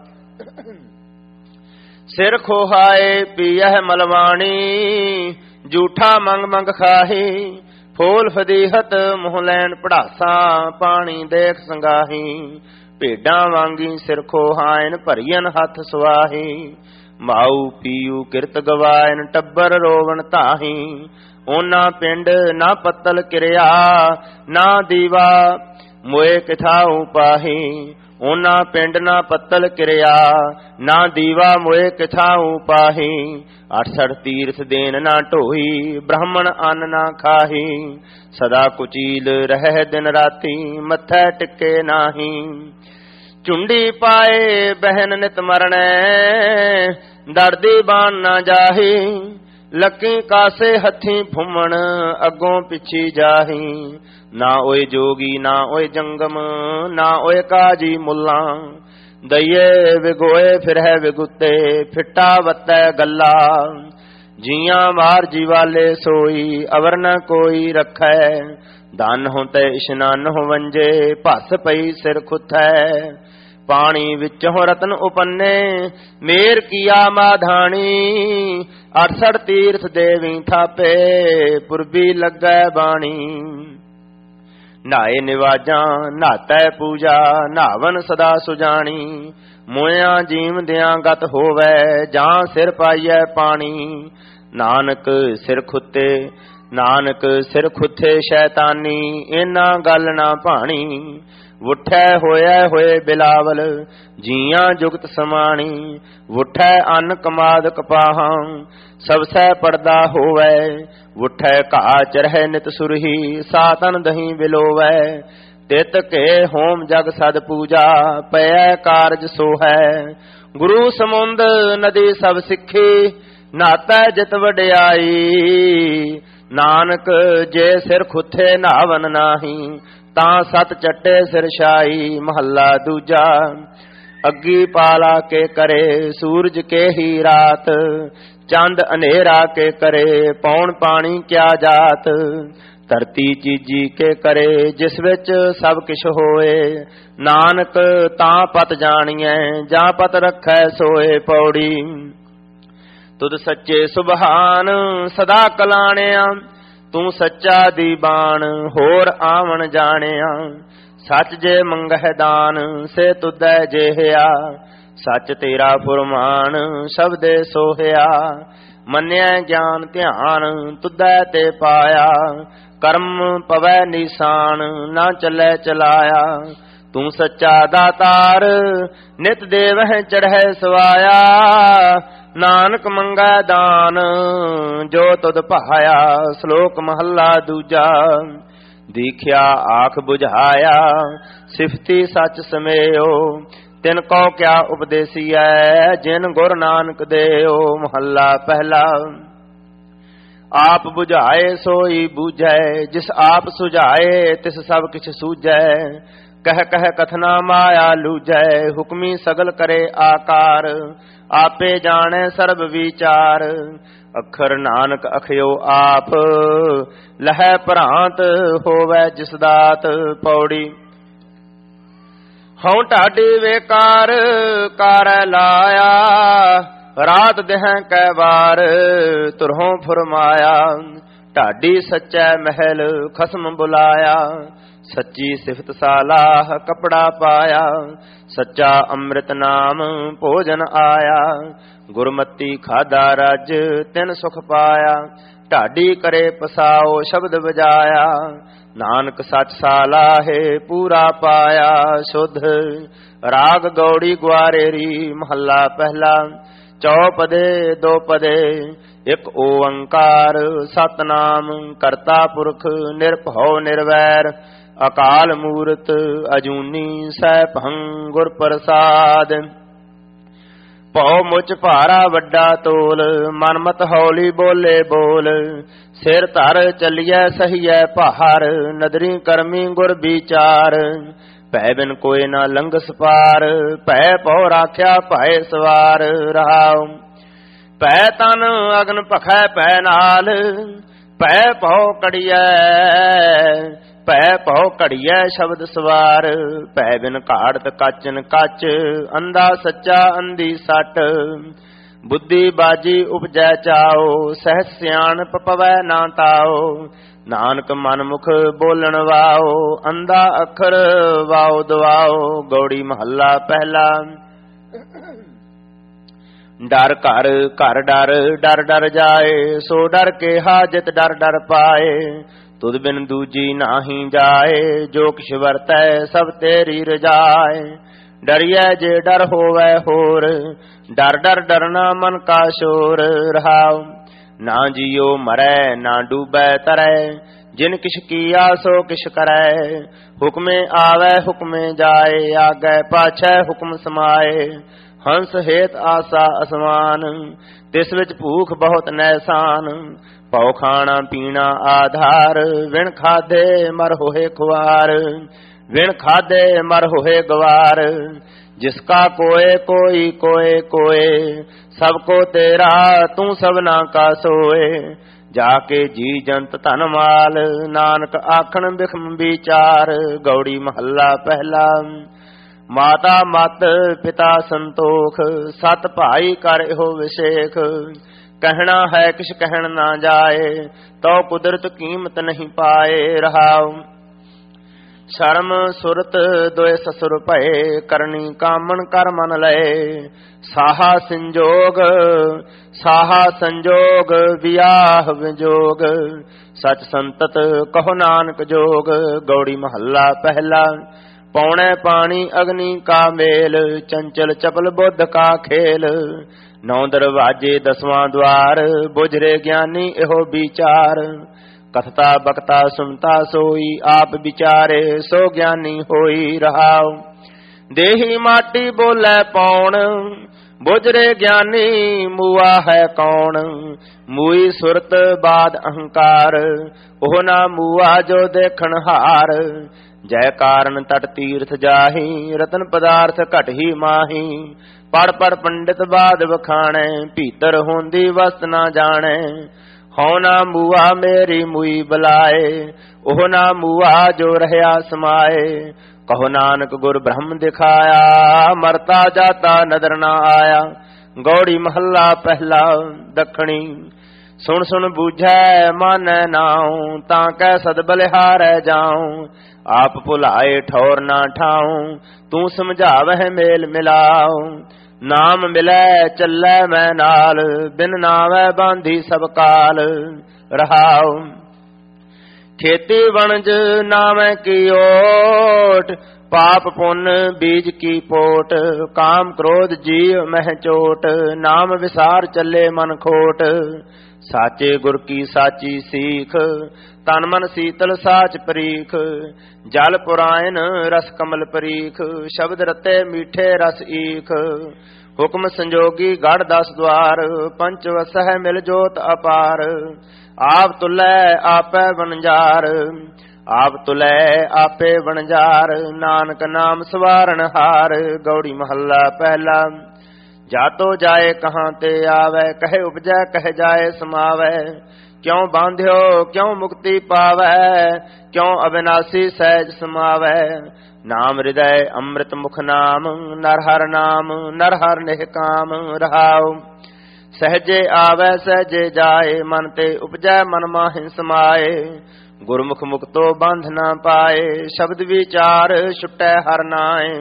ਸਿਰ ਖੋਹਾਏ ਪੀਐ ਮਲਵਾਣੀ। ਝੂਠਾ ਮੰਗ ਮੰਗ ਖਾਹੀ। ਫੋਲ ਫਦੀਹਤ ਮੋਹ ਲੈਣ ਪੜਾਸਾ। ਪਾਣੀ ਦੇਖ ਸੰਗਾਹੀ। ਭੇਡਾਂ ਵਾਂਗੀ ਸਿਰ ਖੋਹਾਇਨ ਭਰੀਅਨ ਹੱਥ ਸੁਆਹੀ। ਮਾਊ ਪੀਊ ਕਿਰਤ ਗਵਾਇਨ ਟੱਬਰ ਰੋਵਣ ਧਾਹੀ। ਉਹਨਾਂ ਪਿੰਡ ਨਾ ਪੱਤਲ ਕਿਰਿਆ ਨਾ ਦੀਵਾ ਮੋਏ ਕਿਥਾਉ ਪਾਹੀ। ਉਹਨਾਂ ਪਿੰਡ ਨਾ ਪੱਤਲ ਕਿਰਿਆ ਨਾ ਦੀਵਾ ਮੋਏ ਕਿਥਾਉ ਪਾਹੀ। ਅਠਸਠ ਤੀਰਥ ਦੇਨ ਨਾ ਢੋਈ ਬ੍ਰਾਹਮਣ ਅੰਨ ਨਾ ਖਾਹੀ। ਸਦਾ ਕੁਚੀਲ ਰਹਿ ਦਿਨ ਰਾਤੀ ਮੱਥੈ ਟਿਕੇ ਨਾਹੀ। ਝੁੰਡੀ ਪਾਏ ਬਹਿਨ ਨਿਤ ਮਰਣੈ ਡਰਦੀ ਬਾਣ ਨਾ ਜਾਹੀ। ਲੱਕੀ ਕਾਸੇ ਹੱਥੀ ਫੁੰਮਣ ਅੱਗੋਂ ਪਿੱਛੀ ਜਾਹੀ। ਨਾ ਓਏ ਜੋਗੀ ਨਾ ਓਏ ਜੰਗਮ ਨਾ ਓਏ ਕਾਜੀ ਮੁੱਲਾ। ਦਈਏ ਵਿਗੋਏ ਫਿਰਹਿ ਵਿਗੁੱਤੇ ਫਿੱਟਾ ਵੱਤੈ ਗੱਲਾ। ਜੀਆਂ ਮਾਰ ਜੀਵਾਲੇ ਸੋਈ ਅਵਰ ਨ ਕੋਈ ਰੱਖੈ। ਧਨ ਹੋਂ ਤੈ ਇਸ਼ਨਾਨ ਹੋ ਵੰਜੇ ਭਸ ਪਈ ਸਿਰ ਖੁੱਥੈ। ਪਾਣੀ ਵਿੱਚੋਂ ਰਤਨ ਉਪੰਨੇ ਮੇਰ ਕੀਆ ਮਾਧਾਣੀ। ਅਠਸਠ ਤੀਰਥ ਦੇਵੀ ਥਾਪੇ ਪੁਰਬੀ ਲੱਗੈ ਬਾਣੀ। ਨਾਏ ਨਿਵਾਜਾਂ ਨਾਤੈ ਪੂਜਾ ਨਾਵਨ ਸਦਾ ਸੁਜਾਣੀ। ਮੋਇਆਂ ਜੀਵਦਿਆਂ ਗਤ ਹੋਵੈ ਜਾਂ ਸਿਰ ਪਾਈਐ ਪਾਣੀ। ਨਾਨਕ ਸਿਰ ਖੁੱਤੇ ਨਾਨਕ ਸਿਰ ਖੁੱਥੇ ਸ਼ੈਤਾਨੀ ਇਹਨਾਂ ਗੱਲ ਨਾ ਭਾਣੀ। ਵੁੱਠੈ ਹੋਇਐ ਹੋਏ ਬਿਲਾਵਲ ਜੀਆਂ ਜੁਗਤ ਸਮਾਣੀ। ਵੁੱਠੈ ਅੰਨ ਕਮਾਦ ਕਪਾਹਾਂ ਸਭ ਸੈ ਪੜਦਾ ਹੋਵੈ। ਵੁੱਠੈ ਘਾ ਚਰਹਿ ਨਿਤ ਸੁਰਹੀ ਸਾਤਨ ਦਹੀਂ ਬਿਲੋਵੈ। ਤਿਤ ਕੇ ਹੋਮ ਜਗ ਸਦ ਪੂਜਾ ਪਇਐ ਕਾਰਜ ਸੋਹੈ। ਗੁਰੂ ਸਮੁੰਦ ਨਦੀ ਸਭ ਸਿੱਖੀ ਨਾਤੈ ਜਿਤ ਵਡਿਆਈ। ਨਾਨਕ ਜੇ ਸਿਰ ਖੁੱਥੇ ਨਾਵਨ ਨਾਹੀ ਤਾਂ ਸਤ ਚੱਟੇ ਸਿਰ ਛਾਈ। ਮਹੱਲਾ ਦੂਜਾ। ਅੱਗੀ ਪਾਲਾ ਕੇ ਕਰੇ ਸੂਰਜ ਕੇ ਹੀ ਰਾਤ। ਚੰਦ ਹਨੇਰਾ ਕੇ ਕਰੇ ਪੌਣ ਪਾਣੀ ਕਿਆ ਜਾਤ। ਧਰਤੀ ਚੀਜੀ ਕੇ ਕਰੇ ਜਿਸ ਵਿੱਚ ਸਭ ਕਿਛ ਹੋਏ। ਨਾਨਕ ਤਾਂ ਪਤ ਜਾਣੀਐ ਜਾਂ ਪਤ ਰੱਖੈ ਸੋਏ। ਪੌੜੀ। ਤੁਧ ਸੱਚੇ ਸੁਭਾਨ ਸਦਾ ਕਲਾਣਿਆ। ਤੂੰ ਸੱਚਾ ਦੀਬਾਨ ਹੋਰ ਆਵਣ ਜਾਣਿਆ। ਸੱਚ ਜੇ ਮੰਗਹਿ ਦਾਨ ਸੇ ਤੁਧੈ ਜੇਹਿਆ। ਸੱਚ ਤੇਰਾ ਫੁਰਮਾਨ ਸ਼ਬਦੇ ਸੋਹਿਆ। ਮੰਨਿਆ ਗਿਆਨ ਧਿਆਨ ਤੁਧੈ ਤੇ ਪਾਇਆ। ਕਰਮ ਪਵੈ ਨਿਸ਼ਾਨ ਨਾ ਚੱਲੈ ਚਲਾਇਆ। ਤੂੰ ਸੱਚਾ ਦਾਤਾਰ ਨਿਤ ਦੇਵਹਿ ਚੜ੍ਹੈ ਸਵਾਇਆ। ਨਾਨਕ ਮੰਗੈ ਦਾਨ ਜੋ ਤੁਧ ਭਾਇਆ। ਸ਼ਲੋਕ ਮਹੱਲਾ ਦੂਜਾ। ਦੀਖਿਆ ਆਖ ਬੁਝਾਇਆ ਸਿਫਤੀ ਸੱਚ ਸਮੇਓ। ਤਿਨ ਕੋ ਕਿਆ ਉਪਦੇਸੀਐ ਜਿਨ ਗੁਰ ਨਾਨਕ ਦੇਓ। ਮਹੱਲਾ ਪਹਿਲਾ। ਆਪ ਬੁਝਾਏ ਸੋਈ ਬੂਝੈ ਜਿਸ ਆਪ ਸੁਝਾਏ ਤਿਸ ਸਭ ਕਿਛ ਸੂਝੈ। ਕਹਿ ਕਹਿ ਕਥਨਾ ਮਾਇਆ ਲੂਝੈ ਹੁਕਮੀ ਸਗਲ ਕਰੇ ਆਕਾਰ। ਆਪੇ ਜਾਣੈ ਸਰਬ ਵਿਚਾਰ। ਅੱਖਰ ਨਾਨਕ ਅਖਿਓ ਆਪ ਲਹੈ ਭਰਾਂਤ ਹੋਵੈ ਜਿਸ ਦਾਤ। ਪੌੜੀ। ਹਉ ਢਾਡੀ ਵੇਕਾਰ ਕਾਰੈ ਲਾਇਆ। ਰਾਤ ਦਿਹੈ ਕੈ ਵਾਰ ਤੁਰਹੋਂ ਫੁਰਮਾਇਆ। ਢਾਡੀ ਸੱਚੈ ਮਹਿਲ ਖਸਮ ਬੁਲਾਇਆ। ਸੱਚੀ ਸਿਫਤ ਸਾਲਾਹ ਕਪੜਾ ਪਾਇਆ। ਸੱਚਾ ਅੰਮ੍ਰਿਤ ਨਾਮ ਭੋਜਨ ਆਇਆ। ਗੁਰਮਤੀ ਖਾਦਾ ਰਜ ਤਿਨ ਸੁਖ ਪਾਇਆ। ਢਾਡੀ ਕਰੇ ਪਸਾਓ ਸ਼ਬਦ ਵਜਾਇਆ। ਨਾਨਕ ਸੱਚ ਸਾਲਾਹੇ ਪੂਰਾ ਪਾਇਆ ਸ਼ੁੱਧ। ਰਾਗ ਗੌੜੀ ਗੁਆਰੇਰੀ। ਮਹੱਲਾ ਪਹਿਲਾ। ਚੌਪਦੇ ਦੋ ਪਦੇ ਇਕ ਓੰਕਾਰ ਸਤਨਾਮ ਕਰਤਾ ਪੁਰਖ ਨਿਰਭਉ ਨਿਰਵੈਰ। ਅਕਾਲ ਮੂਰਤ ਅਜੂਨੀ ਸੈਭੰ ਗੁਰ ਪ੍ਰਸਾਦ। ਭਉ ਮੁਚ ਭਾਰਾ ਵੱਡਾ ਤੋਲ, ਮਨ ਮਤ ਹੌਲੀ ਬੋਲੇ ਬੋਲ। ਸਿਰ ਧਰ ਚੱਲੀਐ ਸਹੀਐ ਪਹਾੜ, ਨਦਰੀ ਕਰਮੀ ਗੁਰ ਵਿਚਾਰ। ਭੈ ਬਿਨ ਕੋਈ ਨਾ ਲੰਘਸ ਪਾਰ, ਭੈ ਭਉ ਰਾਖਿਆ ਭੈ ਸਵਾਰ। ਰਹਾਉ ਭੈ ਤਨ ਅਗਨ ਭਖੈ ਭੈ ਨਾਲ, ਭੈ ਭਉ ਕੜੀਐ ਭੈ ਭਉ ਘੜੀਐ ਸ਼ਬਦ ਸਵਾਰ। ਭੈ ਬਿਨ ਘਾੜਤ ਕਾਚਨ ਕੱਚ, ਅੰਧਾ ਸੱਚਾ ਅੰਧੀ ਸੱਟ। ਬੁੱਧੀ ਬਾਜੀ ਉਪਜੈ ਚਾਓ, ਸਹਿ ਸਿਆਣਪ ਪਵੈ ਨਾ ਤਾਓ। ਨਾਨਕ ਮਨ ਮੁਖ ਬੋਲਣ ਵਾਓ, ਅੰਧਾ ਅੱਖਰ ਵਾਓ ਦਵਾਓ। ਗੌੜੀ ਮਹੱਲਾ ਪਹਿਲਾ। ਡਰ ਘਰ ਘਰ ਡਰ, ਡਰ ਡਰ ਜਾਏ। ਸੋ ਡਰ ਕੇ ਹਾਜਤ ਡਰ ਡਰ ਪਾਏ। ਤੁਧ ਬਿਨ ਦੂਜੀ ਨਾਹੀ ਜਾਏ, ਜੋ ਕਿਛ ਵਰਤੈ ਸਭ ਤੇਰੀ ਰਜਾਏ। ਡਰੀਐ ਜੇ ਡਰ ਹੋਵੈ ਹੋਰ, ਡਰ ਡਰ ਡਰਨਾ ਮਨ ਕਾ ਸ਼ੋਰ। ਰਹਾਉ ਨਾ ਜੀਓ ਮਰੈ ਨਾ ਡੂਬੈ ਤਰੈ, ਜਿਨ ਕਿਛ ਕੀਆ ਸੋ ਕਿਛ ਕਰੈ। ਹੁਕਮੇ ਆਵੈ ਹੁਕਮੇ ਜਾਏ, ਆਗੈ ਪਾਛੈ ਹੁਕਮ ਸਮਾਏ। ਹੰਸ ਹੇਤ ਆਸਾ ਅਸਮਾਨ, ਤਿਸ ਵਿੱਚ ਭੂਖ ਬਹੁਤ ਨੈਸਾਨ। ਭਉ ਖਾਣਾ ਪੀਣਾ ਆਧਾਰ, ਵਿਣ ਖਾਧੇ ਮਰ ਹੋਏ ਖੁਆਰ। ਵਿਣ ਖਾਧੇ ਮਰ ਹੋਏ ਗਵਾਰ। ਜਿਸਕਾ ਕੋਏ ਕੋਈ ਕੋਏ ਕੋਏ, ਸਭ ਕੋ ਤੇਰਾ ਤੂੰ ਸਭਨਾ ਕਾ ਸੋਏ। ਜਾ ਕੇ ਜੀ ਜੰਤ ਧਨ ਮਾਲ, ਨਾਨਕ ਆਖਣ ਬਿਖਮ ਵਿਚਾਰ। ਗੌੜੀ ਮਹੱਲਾ ਪਹਿਲਾ। ਮਾਤਾ ਮਤ ਪਿਤਾ ਸੰਤੋਖ, ਸਤ ਭਾਈ ਕਰ ਇਹੋ ਵਿਸ਼ੇਖ। ਕਹਿਣਾ ਹੈ ਕਿਛ ਕਹਿਣ ਨਾ ਜਾਏ, ਤੋ ਕੁਦਰਤ ਕੀਮਤ ਨਹੀਂ ਪਾਏ। ਰਹਾਉ ਸ਼ਰਮ ਸੁਰਤ ਦੋਇ ਸਸੁਰ ਭਏ, ਕਰਨੀ ਕਾਮਣ ਕਰ ਮਨ ਲਏ। ਸਾਹਾ ਸੰਜੋਗ ਸਾਹਾ ਸੰਜੋਗ, ਵਿਆਹ ਵਿਜੋਗ। ਸਚ ਸੰਤਤ ਕਹੋ ਨਾਨਕ ਜੋਗ। ਗੌੜੀ ਮਹੱਲਾ ਪਹਿਲਾ। ਪੌਣੇ ਪਾਣੀ ਅਗਨੀ ਕਾ ਮੇਲ, ਚੰਚਲ ਚਪਲ ਬੁੱਧ ਕਾ ਖੇਲ। ਨੌ ਦਰਵਾਜੇ ਦਸਵਾਂ ਦੁਆਰ, ਬੁਝਰੇ ਗਿਆਨੀ ਇਹੋ ਵਿਚਾਰ। ਕਥਤਾ ਬਖਤਾ ਸੁਨਤਾ ਸੋਈ, ਆਪ ਵਿਚਾਰੇ ਸੋ ਗਿਆਨੀ ਹੋਈ। ਰਹਾਉ ਦੇਹੀ ਮਾਟੀ ਬੋਲੇ ਪੌਣ, ਬੁਝਰੇ ਗਿਆਨੀ ਮੂਆ ਹੈ ਕੌਣ। ਮੂਈ ਸੁਰਤ ਬਾਦ ਅਹੰਕਾਰ, ਉਹ ਨਾ ਮੂਆ ਜੋ ਦੇਖਣ ਹਾਰ। ਜੈ ਕਾਰਨ ਤਟ ਤੀਰਥ ਜਾਹੀ, ਰਤਨ ਪਦਾਰਥ ਘਟ ਹੀ ਮਾਹੀ। ਪੜ ਪੜ ਪੰਡਿਤ ਬਾਦ ਵਖਾਣੈ, ਭੀਤਰ ਹੁੰਦੀ ਵਸਤ ਨਾ ਜਾਣੈ। ਹਉ ਨਾ ਮੂਆ ਮੇਰੀ ਮੂਈ ਬੁਲਾਏ, ਉਹ ਨਾ ਮੂਆ ਜੋ ਰਹਿਆ ਸਮਾਏ। ਕਹੋ ਨਾਨਕ ਗੁਰ ਬ੍ਰਹਮ ਦਿਖਾਇਆ, ਮਰਤਾ ਜਾਤਾ ਨਦਰ ਨਾ ਆਇਆ। ਗੌੜੀ ਮਹੱਲਾ ਪਹਿਲਾ। ਦੱਖਣੀ ਸੁਣ ਸੁਣ ਬੂਝੈ ਮਾਨੈ ਨਾਉ, ਤਾਂ ਕੈ ਸਦ ਬਲਿਹਾਰੈ ਜਾਉ। ਆਪ ਭੁਲਾਏ ਠੌਰ ਨਾ ਠਾਉ, ਤੂੰ ਸਮਝਾਵਹਿ ਮੇਲ ਮਿਲਾਉ। ਨਾਮ ਮਿਲੈ ਚੱਲੈ ਮੈਂ ਨਾਲ, ਬਿਨ ਨਾਵੈ ਬਾਂਧੀ ਸਭ ਕਾਲ। ਰਹਾਉ ਖੇਤੀ ਵਣਜ ਨਾਮੈ ਕੀ ਓਟ, ਪਾਪ ਪੁੰਨ ਬੀਜ ਕੀ ਪੋਟ। ਕਾਮ ਕ੍ਰੋਧ ਜੀਵ ਮਹਿ ਚੋਟ, ਨਾਮ ਵਿਸਾਰ ਚੱਲੇ ਮਨ ਖੋਟ। ਸਾਚੇ ਗੁਰ ਕੀ ਸਾਚੀ ਸੀਖ, ਤਨ ਮਨ ਸੀਤਲ ਸਾਚ ਪਰੀਖ। ਜਲ ਪੁਰਾਇਨ ਰਸ ਕਮਲ ਪਰੀਖ, ਸ਼ਬਦ ਰਤੇ ਮੀਠੇ ਰਸ ਈਖ। ਹੁਕਮ ਸੰਜੋਗੀ ਗੜ ਦਸ ਦੁਆਰ, ਪੰਚ ਵਸਹਿ ਮਿਲ ਜੋਤ ਅਪਾਰ। ਆਪ ਤੁਲੈ ਆਪੈ ਵਣਜਾਰ, ਆਪ ਤੁਲੈ ਆਪੇ ਵਣਜਾਰ। ਨਾਨਕ ਨਾਮ ਸਵਾਰਨ ਹਾਰ। ਗੌੜੀ ਮਹੱਲਾ ਪਹਿਲਾ। ਜਾਤੋ ਜਾਏ ਕਹਾਂ ਤੇ ਆਵੈ, ਕਹੇ ਉਪਜੈ ਕਹਿ ਜਾਏ ਸਮਾਵੈ। ਕਿਉ ਬਾਂਧਿਓ ਕਿਉ ਮੁਕਤੀ ਪਾਵੈ, ਕਿਉ ਅਬਿਨਾਸੀ ਸਹਿਜ ਸਮਾਵੈ। ਨਾਮ ਹਿਰਦੈ ਅੰਮ੍ਰਿਤ ਮੁਖ ਨਾਮ, ਨਰ ਹਰ ਨਾਮ ਨਰ ਹਰ ਨਿਹ ਕਾਮ। ਰਹਾਉ ਸਹਜੇ ਆਵੈ ਸਹਜੇ ਜਾਏ, ਮਨ ਤੇ ਉਪਜੈ ਮਨ ਮਾਹਿ ਸਮਾਏ। ਗੁਰਮੁਖ ਮੁਕਤੋ ਬੰਧ ਨਾ ਪਾਏ, ਸ਼ਬਦ ਵਿਚਾਰ ਛੁਟੈ ਹਰ ਨਾਏ।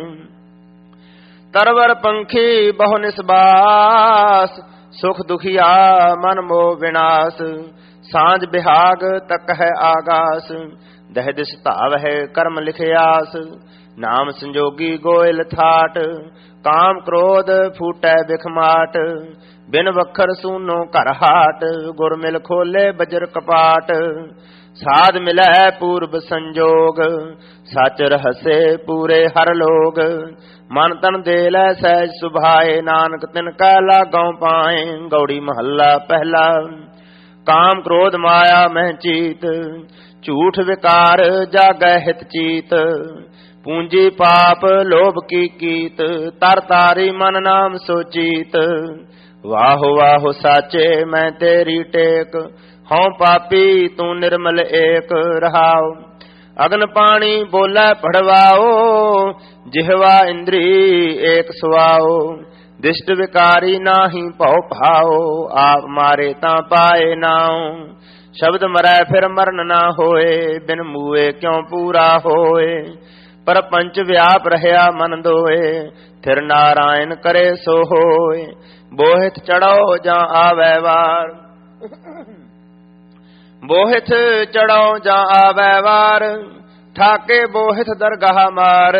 ਤਰਵਰ ਪੰਖੀ ਬਹੁ ਨਿਸਬਾਸ, ਸੁਖ ਦੁਖੀਆ ਮਨ ਮੋਹ ਵਿਨਾਸ਼। ਸਾਂਝ ਬਿਹਾਗ ਤਕ ਹੈ ਆਗਾਸ, ਦਹਿ ਦਿਸ ਧਾਵ ਹੈ ਕਰਮ ਲਿਖਿਆਸ। ਨਾਮ ਸੰਜੋਗੀ ਗੋਇਲ ਥਾਟ, ਕਾਮ ਕ੍ਰੋਧ ਫੂਟੈ ਬਿਖਮਾਟ। ਬਿਨ ਵਖਰ ਸੂਨੋ ਘਰ ਹਾਟ, ਗੁਰ ਮਿਲ ਖੋਲੇ ਬਜਰ ਕਪਾਟ। ਸਾਧ ਮਿਲੈ ਪੂਰਬ ਸੰਜੋਗ, ਸਚ ਰਹਸੇ ਪੂਰੇ ਹਰ ਲੋਗ। ਮਨ ਤਨ ਦੇ ਲੈ ਸਹਿਜ ਸੁਭਾਏ, ਨਾਨਕ ਤਿਨ ਕਾ ਲਾਗੋਂ ਪਾਏ। ਗੌੜੀ ਮਹੱਲਾ ਪਹਿਲਾ। ਕਾਮ ਕ੍ਰੋਧ ਮਾਇਆ ਮਹਿ ਚੀਤ, ਝੂਠ ਵਿਕਾਰ ਜਾਗੈ ਹਿਤ ਚੀਤ। ਪੂੰਜੀ ਪਾਪ ਲੋਭ ਕੀ ਕੀਤ, ਤਰ ਤਾਰੀ ਮਨ ਨਾਮ ਸੋਚੀਤ। ਵਾਹੋ ਵਾਹੋ ਸਾਚੇ ਮੈਂ ਤੇਰੀ ਟੇਕ, ਹਉ ਪਾਪੀ ਤੂੰ ਨਿਰਮਲ ਏਕ। ਰਹਾਉ ਅਗਨ ਪਾਣੀ ਬੋਲੇ ਪੜਵਾਓ, ਜਿਹਵਾ ਇੰਦਰੀ ਏਕ ਸੁਆਓ। ਦਿਸ਼ਟ ਵਿਕਾਰੀ ਨਾਹੀ ਭਉ ਭਾਓ, ਆਪ ਮਾਰੇ ਤਾਂ ਪਾਏ ਨਾਉ। ਸ਼ਬਦ ਮਰੈ ਫਿਰ ਮਰਨ ਨਾ ਹੋਏ, ਬਿਨ ਮੂਏ ਕਿਉ ਪੂਰਾ ਹੋਏ। ਪਰ ਪੰਚ ਵਿਆਪ ਰਹਿਆ ਮਨ ਦੋਏ, ਥਿਰ ਨਾਰਾਇਣ ਕਰੇ ਸੋ ਹੋਏ। ਬੋਹਿਤ ਚੜੋ ਜਾਂ ਆਵੈ ਵਾਰ, ਬੋਹਿਤ ਚੜੋ ਜਾਂ ਆਵੈ ਵਾਰ। ਠਾਕੇ ਬੋਹਿਤ ਦਰਗਾਹ ਮਾਰ,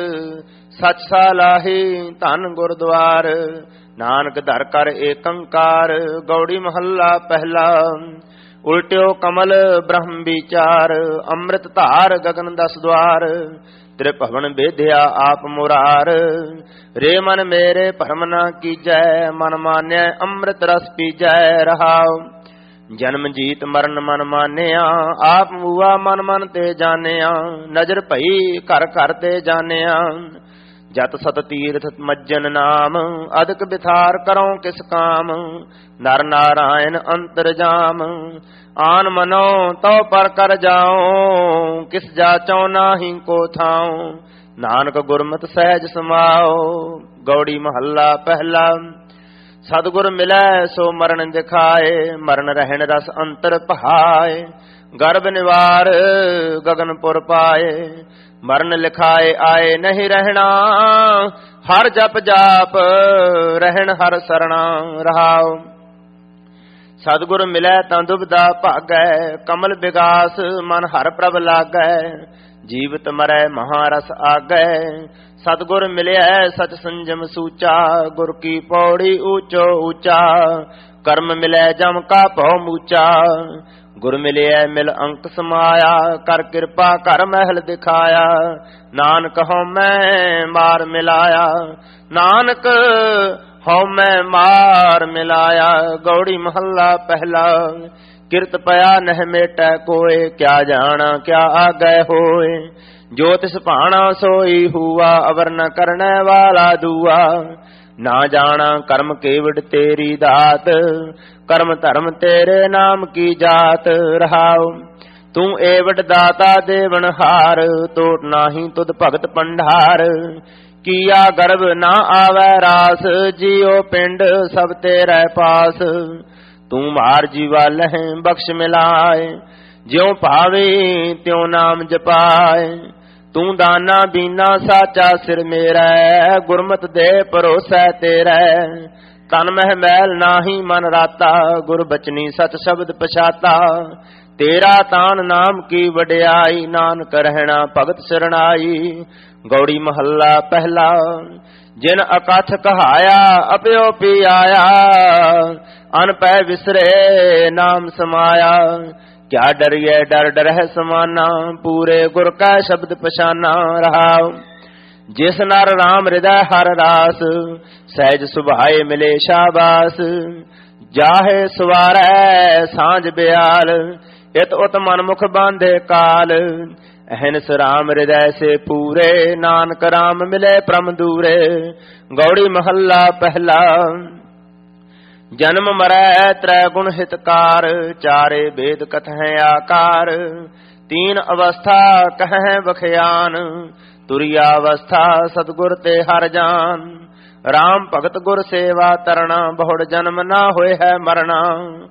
ਸਚ ਸਾਲਾਹੀ ਧਨ ਗੁਰਦੁਆਰ। ਨਾਨਕ ਧਰ ਕਰ ਏਕੰਕਾਰ, ਗੌੜੀ ਮਹੱਲਾ ਪਹਿਲਾ। ਉਲਟਿਓ ਕਮਲ ਬ੍ਰਹਮ ਵਿਚਾਰ, ਅੰਮ੍ਰਿਤ ਧਾਰ ਗਗਨ ਦਸ ਦਵਾਰ। ਤ੍ਰਿਭਵਨ ਬੇਧਿਆ ਆਪ ਮੁਰਾਰ, ਰੇ ਮਨ ਮੇਰੇ ਭਰਮ ਨਾ ਕੀਜੈ। ਮਨ ਮਾਨਿਆ ਅੰਮ੍ਰਿਤ ਰਸ ਪੀਜੈ। ਰਹਾਉ ਜਨਮ ਜੀਤ ਮਰਨ ਮਨ ਮਾਨਿਆ, ਆਪ ਮੂਆ ਮਨ ਮਨ ਤੇ ਜਾਣਿਆ। ਨਜ਼ਰ ਭਈ ਘਰ ਘਰ ਤੇ ਜਾਣਿਆ, ਜਤ ਸਤ ਤੀਰਥ ਮੱਜਨ ਨਾਮ। ਅਦਕ ਬਿਥਾਰ ਕਰੋ ਕਿਸ ਕਾਮ, ਨਰ ਨਾਰਾਇਣ ਅੰਤਰ ਜਾਮ। ਆਨ ਮਨੋ ਤਉ ਪਰ ਕਰ ਜਾਉ, ਕਿਸ ਜਾਚੋ ਨਾਹੀ ਕੋ ਥਾਉ। ਨਾਨਕ ਗੁਰਮਤਿ ਸਹਿਜ ਸਮਾਓ, ਗੌੜੀ ਮਹੱਲਾ ਪਹਿਲਾ। ਸਤਿਗੁਰ ਮਿਲੈ ਸੋ ਮਰਨ ਦਿਖਾਏ, ਮਰਨ ਰਹਿਣ ਰਸ ਅੰਤਰ ਪਹਾਏ। ਗਰਭ ਨਿਵਾਰ ਗਗਨਪੁਰ ਪਾਏ, ਮਰਨ ਲਿਖਾਏ ਆਏ ਨਹੀਂ ਰਹਿਣਾ। ਹਰ ਜਪ ਜਾਪ ਰਹਿਣ ਹਰ ਸਰਣਾ। ਰਹਾਉ ਸਤਿਗੁਰ ਮਿਲੈ ਤਾਂ ਦੁਬਿਧਾ ਭਾਗੈ, ਕਮਲ ਵਿਗਾਸ ਮਨ ਹਰ ਪ੍ਰਭ ਲਾਗੈ। ਜੀਵਤ ਮਰੈ ਮਹਾਰਸ ਆਗੈ, ਸਤਿਗੁਰ ਮਿਲਿਆ ਸਚ ਸੰਜਮ ਸੂਚਾ। ਗੁਰ ਕੀ ਪੌੜੀ ਊਚੋ ਊਚਾ, ਕਰਮ ਮਿਲੈ ਜਮ ਕਾ ਭਉ ਮੂਚਾ। ਗੁਰ ਮਿਲਿਆ ਮਿਲ ਅੰਕ ਸਮਾਇਆ, ਕਰ ਕਿਰਪਾ ਘਰ ਮਹਿਲ ਦਿਖਾਇਆ। ਨਾਨਕ ਹਉ ਮੈਂ ਮਾਰ ਮਿਲਾਇਆ, ਨਾਨਕ ਹਉ ਮੈਂ ਮਾਰ ਮਿਲਾਇਆ। ਗੌੜੀ ਮਹੱਲਾ ਪਹਿਲਾ। ਕਿਰਤ ਪਿਆ ਨਹਿ ਮੇਟੈ ਕੋਏ, ਕਿਆ ਜਾਣਾ ਕਿਆ ਆਗੈ ਹੋਏ। ਜੋ ਤਿਸ ਭਾਣਾ ਸੋਈ ਹੂਆ, ਅਵਰ ਨ ਕਰਨੈ ਵਾਲਾ ਦੂਆ। ਨਾ ਜਾਣਾ ਕਰਮ ਕੇਵਡ ਤੇਰੀ ਦਾਤ, ਕਰਮ ਧਰਮ ਤੇਰੇ ਨਾਮ ਕੀ ਜਾਤ। ਰਹਾਉ ਤੂੰ ਏਵਡ ਦਾਤਾ ਦੇਵਨ ਹਾਰ, ਟੋਟ ਨਾਹੀ ਤੁਧ ਭਗਤ ਪੰਡਾਰ। ਕੀਆ ਗਰਭ ਨਾ ਆਵੈ ਰਾਸ, ਜੀਉ ਪਿੰਡ ਸਭ ਤੇਰੇ ਪਾਸ। ਤੂੰ ਮਾਰ ਜੀਵਾ ਲਹਿ ਬਖਸ਼ ਮਿਲਾਏ, ਜਿਉ ਭਾਵੇ ਤਿਉ ਨਾਮ ਜਪਾਏ। ਤੂੰ ਦਾਨਾ ਬੀਨਾ ਸਾਚਾ ਸਿਰ ਮੇਰਾ, ਗੁਰਮਤਿ ਦੇ ਭਰੋਸੈ ਤੇਰਾ। ਤਨ ਮਹਿ ਮੈਲ ਨਾਹੀ ਮਨ ਰਾਤਾ, ਗੁਰ ਬਚਨੀ ਸਚ ਸ਼ਬਦ ਪਛਾਤਾ। ਤੇਰਾ ਤਾਨ ਨਾਮ ਕੀ ਵਡਿਆਈ, ਨਾਨਕ ਰਹਿਣਾ ਭਗਤ ਸਰਣਾਈ। ਗੌੜੀ ਮਹੱਲਾ ਪਹਿਲਾ। ਜਿਨ ਅਕਥ ਕਹਾਇਆ ਅਪਿਓ ਪੀ ਆਇਆ, ਅਨ ਪੈ ਵਿਸਰੇ ਨਾਮ ਸਮਾਇਆ। ਕਿਆ ਡਰੀਏ ਡਰ ਡਰਹਿ ਸਮਾਨਾ, ਪੂਰੇ ਗੁਰ ਕਾ ਸ਼ਬਦ ਪਛਾਨਾ। ਰਹਾਉ ਜਿਸ ਨਰ ਰਾਮ ਹਿਰਦੈ ਹਰ ਰਾਸ, ਸਹਿਜ ਸੁਭਾਏ ਮਿਲੇ ਸ਼ਾਬਾਸ। ਜਾਹੇ ਸਵਾਰੈ ਸਾਂਝ ਬਿਆਲ, ਇਤ ਉਤ ਮਨ ਮੁਖ ਬਾਂਧੇ ਕਾਲ। ਅਹਨਿਸ ਰਾਮ ਹਿਰਦੈ ਸੇ ਪੂਰੇ, ਨਾਨਕ ਰਾਮ ਮਿਲੇ ਪ੍ਰਮ ਦੂਰੇ। ਗੌੜੀ ਮਹੱਲਾ ਪਹਿਲਾ। ਜਨਮ ਮਰੈ ਤ੍ਰੈ ਗੁਣ ਹਿਤਕਾਰ, ਚਾਰੇ ਬੇਦ ਕਥਹਿ ਆਕਾਰ। ਤੀਨ ਅਵਸਥਾ ਕਹਿ ਬਖਿਆਨ, ਤੁਰਿਆ ਅਵਸਥਾ ਸਤਿਗੁਰ ਤੇ ਹਰ ਜਾਨ। ਰਾਮ ਭਗਤ ਗੁਰ ਸੇਵਾ ਤਰਣਾ, ਬਹੁੜ ਜਨਮ ਨਾ ਹੋਏ ਹੈ ਮਰਣਾ।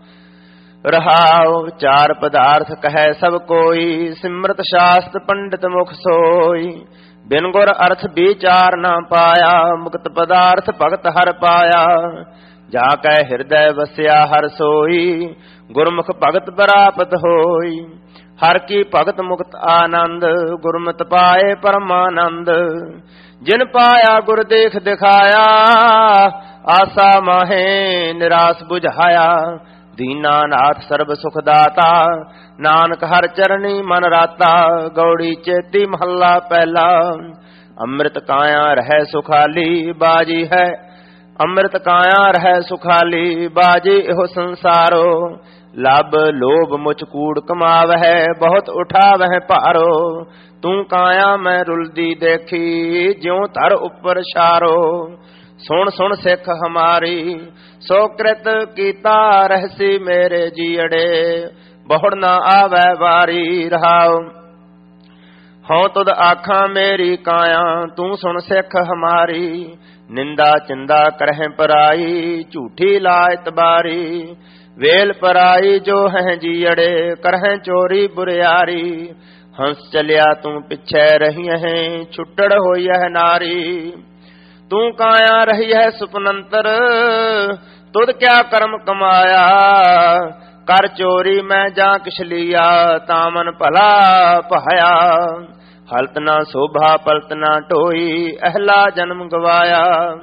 ਰਹਾਉ ਚਾਰ ਪਦਾਰਥ ਕਹੈ ਸਭ ਕੋਈ, ਸਿਮਰਤ ਸ਼ਾਸਤ ਪੰਡਿਤ ਮੁਖ ਸੋਈ। ਬਿਨ ਗੁਰ ਅਰਥ ਵਿਚਾਰ ਨਾ ਪਾਇਆ, ਮੁਕਤ ਪਦਾਰਥ ਭਗਤ ਹਰ ਪਾਇਆ। ਜਾ ਕੈ ਹਿਰਦੈ ਵਸਿਆ ਹਰ ਸੋਈ, ਗੁਰਮੁਖ ਭਗਤ ਪ੍ਰਾਪਤ ਹੋਈ। ਹਰ ਕੀ ਭਗਤ ਮੁਕਤ ਆਨੰਦ, ਗੁਰਮਤਿ ਪਾਏ ਪਰਮਾਨੰਦ। ਜਿਨ ਪਾਇਆ ਗੁਰ ਦੇਖ ਦਿਖਾਇਆ, ਆਸਾ ਮਾਹੇ ਨਿਰਾਸ ਬੁਝਾਇਆ। दीना नाथ सर्ब सुख दाता, नानक हर चरनी मन राता। गौड़ी चेती महला पहला, अमृत काया रह सुखाली बाजी है, अमृत काया रह सुखाली बाजी एहो संसारो। लब लोभ मुझ कूड़ कमावह, बहुत उठावह भारो। तू काया मैं रुलदी देखी, ज्यों धर उपर शारो। सुन सुन सिख हमारी, सो कृत कीता रहसी मेरे जीअड़े। बहुड़ ना आवे वारी रहाओ, हों तुद आखा मेरी काया, तू सुन सिख हमारी। निंदा चिंदा करह पराई, झूठी लायत बारी। वेल पराई जो है जीअड़े, करह चोरी बुरियारी। हंस चलिया तू पिछे रही है, छुट्टड़ होई है नारी। तू काया रही है सुपनंतर, तुद क्या कर्म कमाया। कर चोरी मैं जा किश लिया, तामन भला पहाया। हलत ना शोभा पलत ना टोई, अहला जन्म गवाया।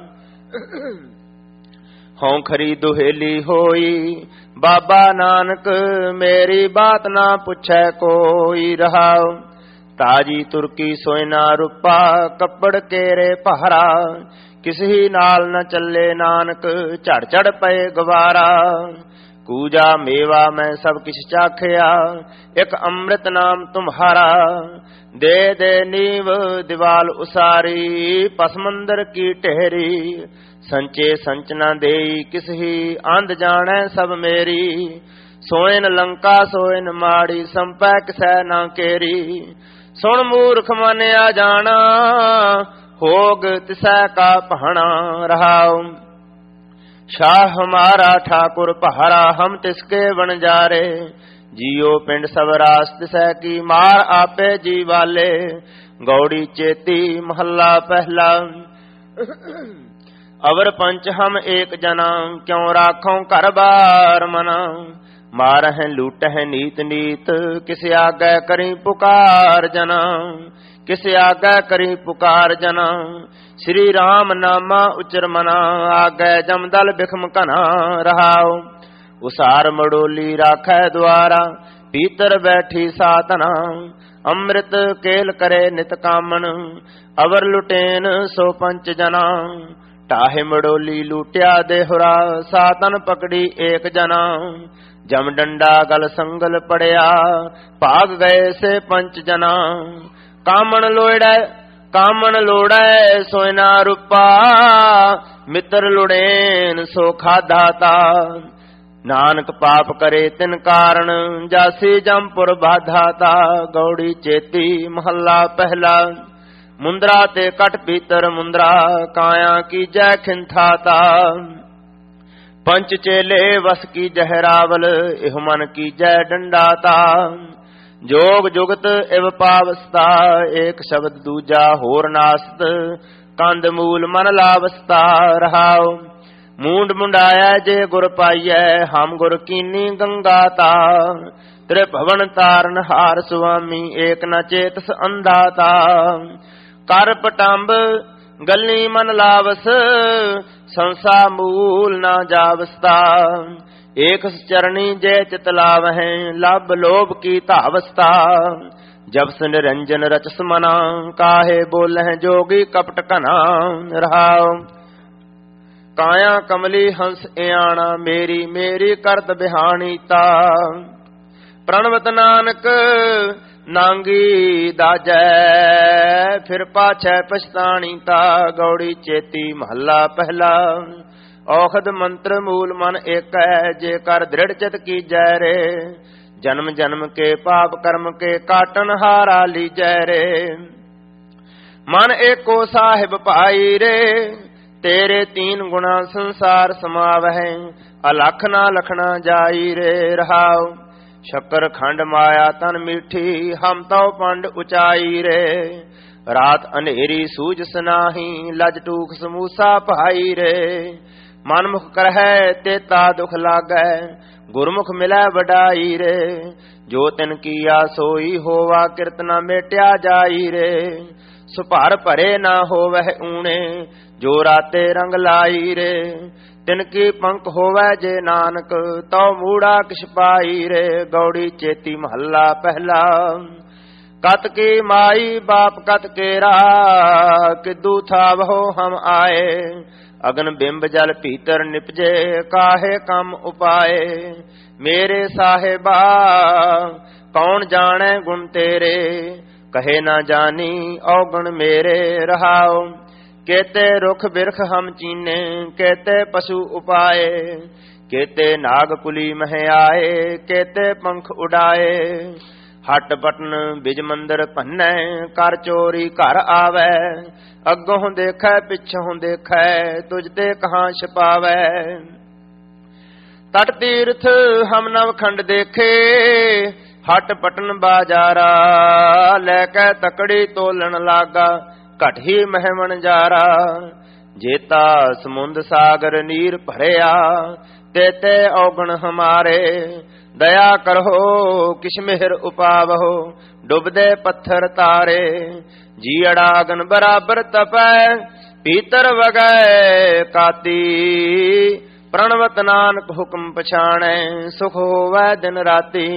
हों खरी दुहेली होई, बाबा नानक मेरी बात ना पुछै कोई। रहा ताजी तुर्की सोयना रूपा, कपड़ केरे पहरा। किसी नाल न चले नानक, झड़ झड़ पे गवारा। कूजा मेवा मैं सब किछ चाखया, एक अमृत नाम तुम्हारा। दे दे नीव दीवाल उसारी, पसमंदर की टेहरी। संचे संच न देई किसही, आंध जाने सब मेरी। सोयन लंका सोयन माड़ी, संपै किसै न केरी। सुन मूर्ख मनिया जाना, होग तिसै का पहना। रहाओ शाह हमारा ठाकुर पहारा, हम तिसके बनजारे। जियो पिंड सब रास तिसै की, मार आपे जी वाले। गौड़ी चेती महला पहला, अवर पंच हम एक जना। क्यों राखों घर बार मना। मारह लूटह नीत नीत, किस आगे करी पुकार जना। किस आगे करी पुकार जना। श्री राम नामा उचर मना, आगे जमदल बिखम कना। रहाओ उसार मड़ोली राखै द्वारा, भीतर बैठी सातना। अमृत केल करे नित कामन, अवर लुटेन सो पंच जना। टाहे मड़ोली लूटिया देहुरा, सातन पकड़ी एक जना। जम डंडा गल संगल पड़या, भाग गए से पंच जना। कामन लोड़ै कामन लोड़ै सोयना रूपा, मित्र लुड़ेन सो खाधाता। नानक पाप करे तिन कारण, जासी जमपुर बाधाता। गौड़ी चेती महला पहला, मुंद्रा ते कट भीतर मुंद्रा। काया की जय खिंथाता। पंच चेले वस की जहरावल, एह मन की जय डंडाता। जोग जुगत इव पावस्ता, एक शब्द दूजा होर नास्त। कंद मूल मन लावस्ता। रहाओ मूंड मुंडाया जे गुर पाइयै, हम गुर कीनी गंगाता। त्रिभवन तारन हार सुआमी, एक न चेतस अंधाता। कर पटांब गली मन लावस, संसा मूल ना जावस्ता। एक चरणी जय चितलावह, लब लोभ की धावस्ता। जब से निरंजन रचस मना, काहे बोलह जोगी कपट कना। रहाओ काया कमली हंस एयाना, मेरी मेरी करत बिहानीता। प्रणवत नानक नांगी दाजै, फिर पाछै पछतानीता। गौड़ी चेती महला पहला, औखद मंत्र मूल मन एक है। जे कर दृढ़ चित की जय रे, जन्म जन्म के पाप कर्म के काटन हारा लीजै रे। मन एको साहिब पाई रे, तेरे तीन गुणा संसार समावह। अलख ना लखना जाई रे। रहाओ शक्कर खंड माया तन मीठी, हम तो पंड उचाई रे। रात अंधेरी सूझ सनाही, लज टूक समूसा भाई रे। मनमुख करहै तेता दुख लागै, गुरमुख मिलै वडाई रे। जो तिन किया सोई होवा, किरत न मेट्या जाई रे। ਸੁਭਾਰ ਭਰੇ ਨਾ ਹੋਵੈ ਊਣੇ, ਜੋ ਰਾਤੇ ਰੰਗ ਲਾਈ ਰੇ। ਤਿਨ ਕੀ ਪੰਖ ਹੋਵੈ ਜੇ ਨਾਨਕ, ਤਉ ਮੂੜਾ ਕਿਛ ਪਾਈ ਰੇ। ਗੌੜੀ ਚੇਤੀ ਮਹੱਲਾ ਪਹਿਲਾ। ਕਤ ਕੀ ਮਾਈ ਬਾਪ ਕਤ ਕੇਰਾ, ਕਿਦੂ ਥਾਵਹੁ ਹਮ ਆਏ। ਅਗਨ ਬਿੰਬ ਜਲ ਭੀਤਰ ਨਿਪਜੇ, ਕਾਹੇ ਕੰਮ ਉਪਾਏ। ਮੇਰੇ ਸਾਹਿਬਾ ਕੌਣ ਜਾਣੈ ਗੁਣ ਤੇਰੇ, ਕਹੇ ਨਾ ਜਾਨੀ ਔਗਣ ਮੇਰੇ। ਰਹਾਉ ਕੇਤੇ ਰੁਖ ਬਿਰਖ ਹਮ ਚੀਨੇ, ਕੇਤੇ ਪਸ਼ੂ ਉਪਾਏ। ਕੇਤੇ ਨਾਗ ਕੁਲੀ ਮਹਿ ਆਏ, ਕੇਤੇ ਪੰਖ ਉਡਾਏ। ਹੱਟ ਬਟਨ ਬਿਜ ਮੰਦਰ ਭੰਨੈ, ਕਰ ਚੋਰੀ ਘਰ ਆਵੈ। ਅੱਗੋਂ ਦੇਖੈ ਪਿੱਛੋਂ ਦੇਖੈ, ਤੁਝ ਤੇ ਕਹਾਂ ਛਪਾਵੈ। ਤਟ ਤੀਰਥ ਹਮ ਨਵ ਖੰਡ ਦੇਖੇ, ਹੱਟ ਪਟਨ ਬਾਜਾਰਾ। ਲੈ ਕੇ ਤਕੜੀ ਤੋਲਣ ਲਾਗਾ, ਘਟ ਹੀ ਮਹਿਮਣ ਜਾਰਾ। ਜੇਤਾ ਸਮੁੰਦ ਸਾਗਰ ਨੀਰ ਭਰਿਆ, ਤੇ ਤੇ ਔਗਣ ਹਮਾਰੇ। ਦਇਆ ਕਰੋ ਕਿਛ ਮਿਹਰ ਉਪਾਵਹੁ, ਡੁੱਬਦੇ ਪੱਥਰ ਤਾਰੇ। ਜੀ ਅੜਾਗਨ ਬਰਾਬਰ ਤਪੈ, ਭੀਤਰ ਵਗੈ ਕਾਤੀ। ਪ੍ਰਣਵਤ ਨਾਨਕ ਹੁਕਮ ਪਛਾਣੈ, ਸੁਖ ਹੋਵੈ ਦਿਨ ਰਾਤੀ।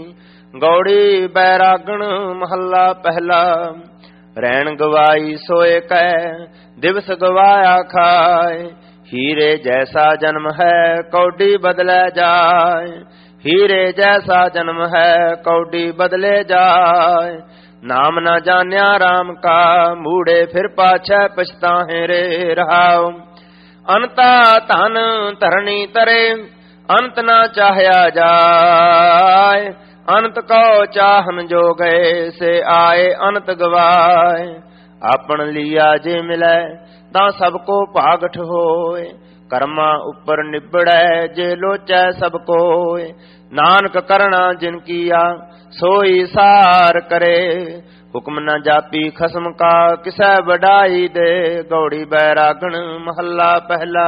ਗੌੜੀ ਬੈਰਾਗਣ ਮਹੱਲਾ ਪਹਿਲਾ। ਰੈਣ ਗਵਾਈ ਸੋਏ ਕੈ, ਦਿਵਸ ਗਵਾਇਆ ਖਾਏ। ਹੀਰੇ ਜੈਸਾ ਜਨਮ ਹੈ, ਕੌਡੀ ਬਦਲੇ ਜਾਏ। ਹੀਰੇ ਜੈਸਾ ਜਨਮ ਹੈ, ਕੌਡੀ ਬਦਲੇ ਜਾਏ। ਨਾਮ ਨਾ ਜਾਣਿਆ ਰਾਮ ਕਾ, ਮੂੜੇ ਫਿਰ ਪਾਛੈ ਪਛਤਾਹੇ ਰੇ। ਰਹਾਉ ਅਨਤਾ ਧਨ ਧਰਣੀ ਤਰੇ, ਅੰਤ ਨਾ ਚਾਹਿਆ ਜਾਏ। ਅੰਤ ਕੋ ਚਾਹਨ ਜੋ ਗਏ, ਸੇ ਆਏ ਅੰਤ ਗਵਾਏ। ਆਪਣ ਲੀਆ ਜੇ ਮਿਲੈ, ਤਾਂ ਸਭ ਕੋ ਭਾਗਠ ਹੋਏ। ਕਰਮਾਂ ਉੱਪਰ ਨਿਬੜੈ, ਜੇ ਲੋਚੈ ਸਭ ਕੋਏ। ਨਾਨਕ ਕਰਣਾ ਜਿਨ ਕੀਆ, ਸੋਈ ਸਾਰ ਕਰੇ। ਹੁਕਮ ਨਾ ਜਾਪੀ ਖਸਮ ਕਾ, ਕਿਸੈ ਵਡਾਈ ਦੇ। ਗੌੜੀ ਬੈਰਾਗਣ ਮਹੱਲਾ ਪਹਿਲਾ।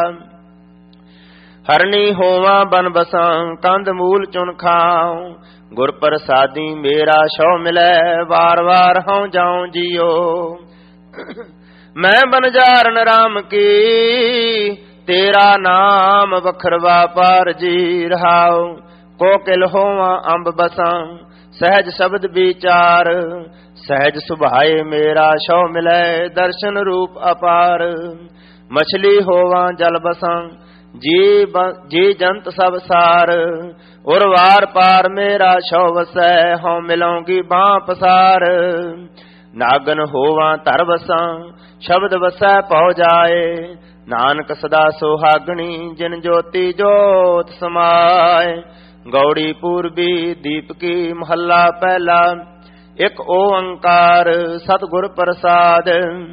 ਹਰਣੀ ਹੋਵਾਂ ਬਨ ਬਸਾਂ, ਕੰਧ ਮੂਲ ਚੁਣ ਖਾਉ। ਗੁਰ ਪ੍ਰਸਾਦੀ ਮੇਰਾ ਸ਼ਉ ਮਿਲੈ, ਵਾਰ ਵਾਰ ਹਉ ਜਾਉ ਜੀਓ। ਮੈਂ ਬਨਜਾਰਨ ਰਾਮ ਕੀ, ਤੇਰਾ ਨਾਮ ਵਖਰਵਾ ਪਾਰ ਜੀ। ਰਹਾਉ ਕੋਕਿਲ ਹੋਵਾਂ ਅੰਬ ਬਸਾਂ, ਸਹਿਜ ਸ਼ਬਦ ਵਿਚਾਰ। ਸਹਿਜ ਸੁਭਾਏ ਮੇਰਾ ਸ਼ਉ ਮਿਲੈ, ਦਰਸ਼ਨ ਰੂਪ ਅਪਾਰ। ਮਛਲੀ ਹੋਵਾਂ ਜਲ ਬਸਾਂ, ਜੀ ਜੀ ਜੰਤ ਸਭ ਸਾਰ। ਉਰ ਵਾਰ ਪਾਰ ਮੇਰਾ ਸ਼ਉ ਵਸੈ, ਹਉ ਮਿਲਾਂਗੀ ਬਾਹ ਪਸਾਰ। ਨਾਗਨ ਹੋਵਾਂ ਧਰ ਵਸਾਂ, ਸ਼ਬਦ ਵਸੈ ਪਉ ਜਾਏ। ਨਾਨਕ ਸਦਾ ਸੁਹਾਗਣੀ, ਜਿਨ ਜੋਤੀ ਜੋਤ ਸਮਾਏ। ਗੌੜੀ ਪੂਰਬੀ ਦੀਪਕੀ ਮਹੱਲਾ ਪਹਿਲਾ। ਇਕ ਓੰਕਾਰ ਸਤਿਗੁਰ ਪ੍ਰਸਾਦ।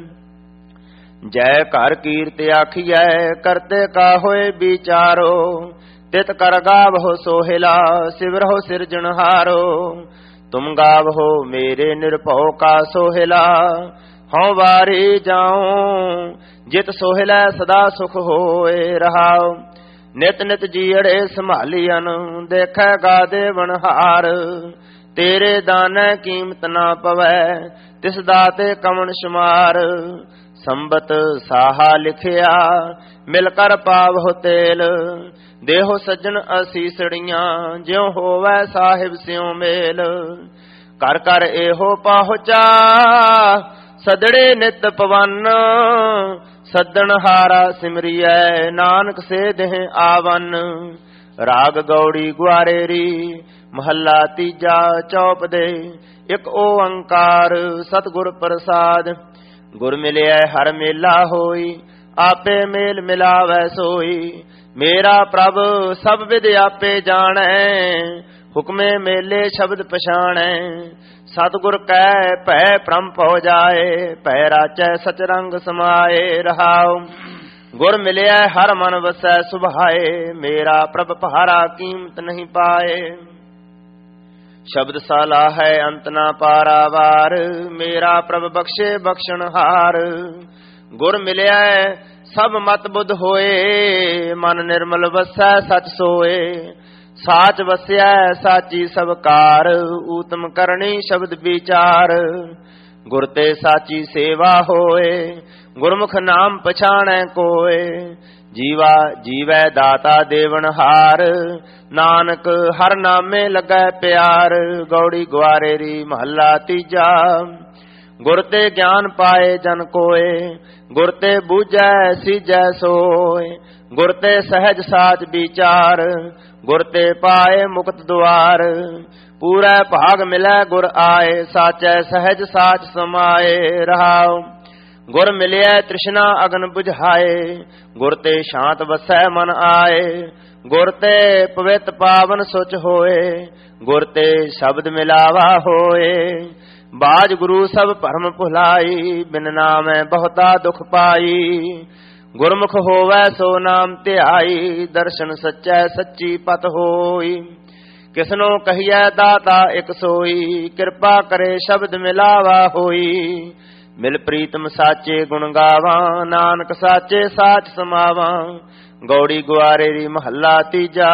ਜੈ ਘਰ ਕੀਰਤ ਆਖੀਐ, ਕਰਤੇ ਕਾ ਹੋਏ ਵਿਚਾਰੋ। ਤਿਤ ਕਰ ਗਾਵਹੁ ਸੋਹਿਲਾ, ਸਿਵਰਹੁ ਸਿਰਜਣਹਾਰੋ। ਤੁਮ ਗਾਵਹੁ ਮੇਰੇ ਨਿਰਭਉ ਕਾ ਸੋਹਿਲਾ, ਹਉ ਵਾਰੀ ਜਾਉ। ਜਿਤ ਸੋਹਿਲਾ ਸਦਾ ਸੁਖ ਹੋਏ। ਰਹਾਉ ਨਿਤ ਨਿਤ ਜੀਅੜੇ ਸੰਭਾਲੀਅਨ, ਦੇਖੈ ਗਾਦੇ ਵਣਹਾਰ। ਤੇਰੇ ਦਾਨੈ ਕੀਮਤ ਨਾ ਪਵੈ, ਤਿਸ ਦਾਤੇ ਕਵਣ ਸ਼ਮਾਰ। ਸੰਬਤ ਸਾਹਾ ਲਿਖਿਆ, ਮਿਲ ਕਰ ਪਾਵਹੁ ਤੇਲ। ਦੇਹੋ ਸੱਜਣ ਅਸੀਸੜੀਆਂ, ਜਿਉ ਹੋਵੈ ਸਾਹਿਬ ਸਿਉ ਮੇਲ। ਕਰ ਕਰ ਇਹੋ ਪਹੁੰਚਾ, ਸਦੜੇ ਨਿਤ ਪਵਨ। ਸੱਦਣ ਹਾਰਾ ਸਿਮਰਿਐ, ਨਾਨਕ ਸੇ ਦੇਹ ਆਵਨ। ਰਾਗ ਗੌੜੀ ਗੁਆਰੇਰੀ ਮਹੱਲਾ ਤੀਜਾ। ਚੌਪ ਦੇ ਇਕ ਓੰਕਾਰ ਸਤਿਗੁਰ ਪ੍ਰਸਾਦ। ਗੁਰ ਮਿਲਿਆ ਹਰ ਮੇਲਾ ਹੋਈ, ਆਪੇ ਮੇਲ ਮਿਲਾਵੈ ਸੋਈ। ਮੇਰਾ ਪ੍ਰਭ ਸਭ ਵਿਦ ਆਪੇ ਜਾਣੈ, ਹੁਕਮੇ ਮੇਲੇ ਸ਼ਬਦ ਪਛਾਣੈ। ਸਤਿਗੁਰ ਕੈ ਭੈ ਭ੍ਰਮ ਭਉ ਜਾਏ, ਭੈ ਰਾਚੈ ਸਚ ਰੰਗ ਸਮਾਏ। ਰਹਾਉ ਗੁਰ ਮਿਲਿਆ ਹਰ ਮਨ ਵਸੈ ਸੁਭਾਏ, ਮੇਰਾ ਪ੍ਰਭ ਭਾਰਾ ਕੀਮਤ ਨਹੀਂ ਪਾਏ। ਸ਼ਬਦ ਸਾਲਾ ਹੈ ਅੰਤ ਨਾ ਪਾਰਾਵਾਰ, ਮੇਰਾ ਪ੍ਰਭ ਬਖਸ਼ੇ ਬਖਸ਼ਣਹਾਰ। ਗੁਰ ਮਿਲਿਆ ਸਭ ਮਤ ਬੁੱਧ ਹੋਏ, ਮਨ ਨਿਰਮਲ ਵਸੈ ਸਚ ਸੋਏ। ਸਾਚ ਵਸਿਆ ਸਾਚੀ ਸਭ ਕਾਰ, ਊਤਮ ਕਰਨੀ ਸ਼ਬਦ ਵਿਚਾਰ। ਗੁਰ ਤੇ ਸਾਚੀ ਸੇਵਾ ਹੋਏ, ਗੁਰਮੁਖ ਨਾਮ ਪਛਾਣੈ ਕੋਏ। ਜੀਵਾ ਜੀਵੈ ਦਾਤਾ ਦੇਵਨ ਹਾਰ, ਨਾਨਕ ਹਰ ਨਾਮੇ ਲੱਗੈ ਪਿਆਰ। ਗੌੜੀ ਗਵਾਰੇਰੀ ਮਹੱਲਾ ਤੀਜਾ। ਗੁਰ ਤੇ ਗਿਆਨ ਪਾਏ ਜਨ ਕੋਏ, ਗੁਰ ਤੇ ਬੂਝੈ ਸੀਜੈ ਸੋਏ। ਗੁਰ ਤੇ ਸਹਿਜ ਸਾਚ ਵਿਚਾਰ, ਗੁਰ ਤੇ ਪਾਏ ਮੁਕਤ ਦੁਆਰ। ਪੂਰੈ ਭਾਗ ਮਿਲੈ ਗੁਰ ਆਏ, ਸਾਚੈ ਸਹਿਜ ਸਾਚ ਸਮਾਏ। ਰਹਾਉ ਗੁਰ ਮਿਲਿਆ ਤ੍ਰਿਸ਼ਨਾ ਅਗਨ ਬੁਝਾਏ, ਗੁਰ ਤੇ ਸ਼ਾਂਤ ਵਸੈ ਮਨ ਆਏ। ਗੁਰ ਤੇ ਪਵਿੱਤ ਪਾਵਨ ਸੁਚ ਹੋਏ, ਗੁਰ ਤੇ ਸ਼ਬਦ ਮਿਲਾਵਾ ਹੋਏ। ਬਾਜ ਗੁਰੂ ਸਭ ਭਰਮ ਭੁਲਾਈ, ਬਿਨ ਨਾਮੈ ਬਹੁਤਾ ਦੁਖ ਪਾਈ। ਗੁਰਮੁਖ ਹੋਵੈ ਸੋ ਨਾਮ ਧਿਆਈ, ਦਰਸ਼ਨ ਸੱਚੈ ਸੱਚੀ ਪਤ ਹੋਈ। ਕਿਸਨੋ ਕਹੀਐ ਦਾਤਾ ਇਕ ਸੋਈ, ਕਿਰਪਾ ਕਰੇ ਸ਼ਬਦ ਮਿਲਾਵਾ ਹੋਈ। ਮਿਲ ਪ੍ਰੀਤਮ ਸਾਚੇ ਗੁਣ ਗਾਵਾਂ, ਨਾਨਕ ਸਾਚੇ ਸਾਚ ਸਮਾਵਾਂ। ਗੌੜੀ ਗੁਆਰੇਰੀ ਮਹੱਲਾ ਤੀਜਾ।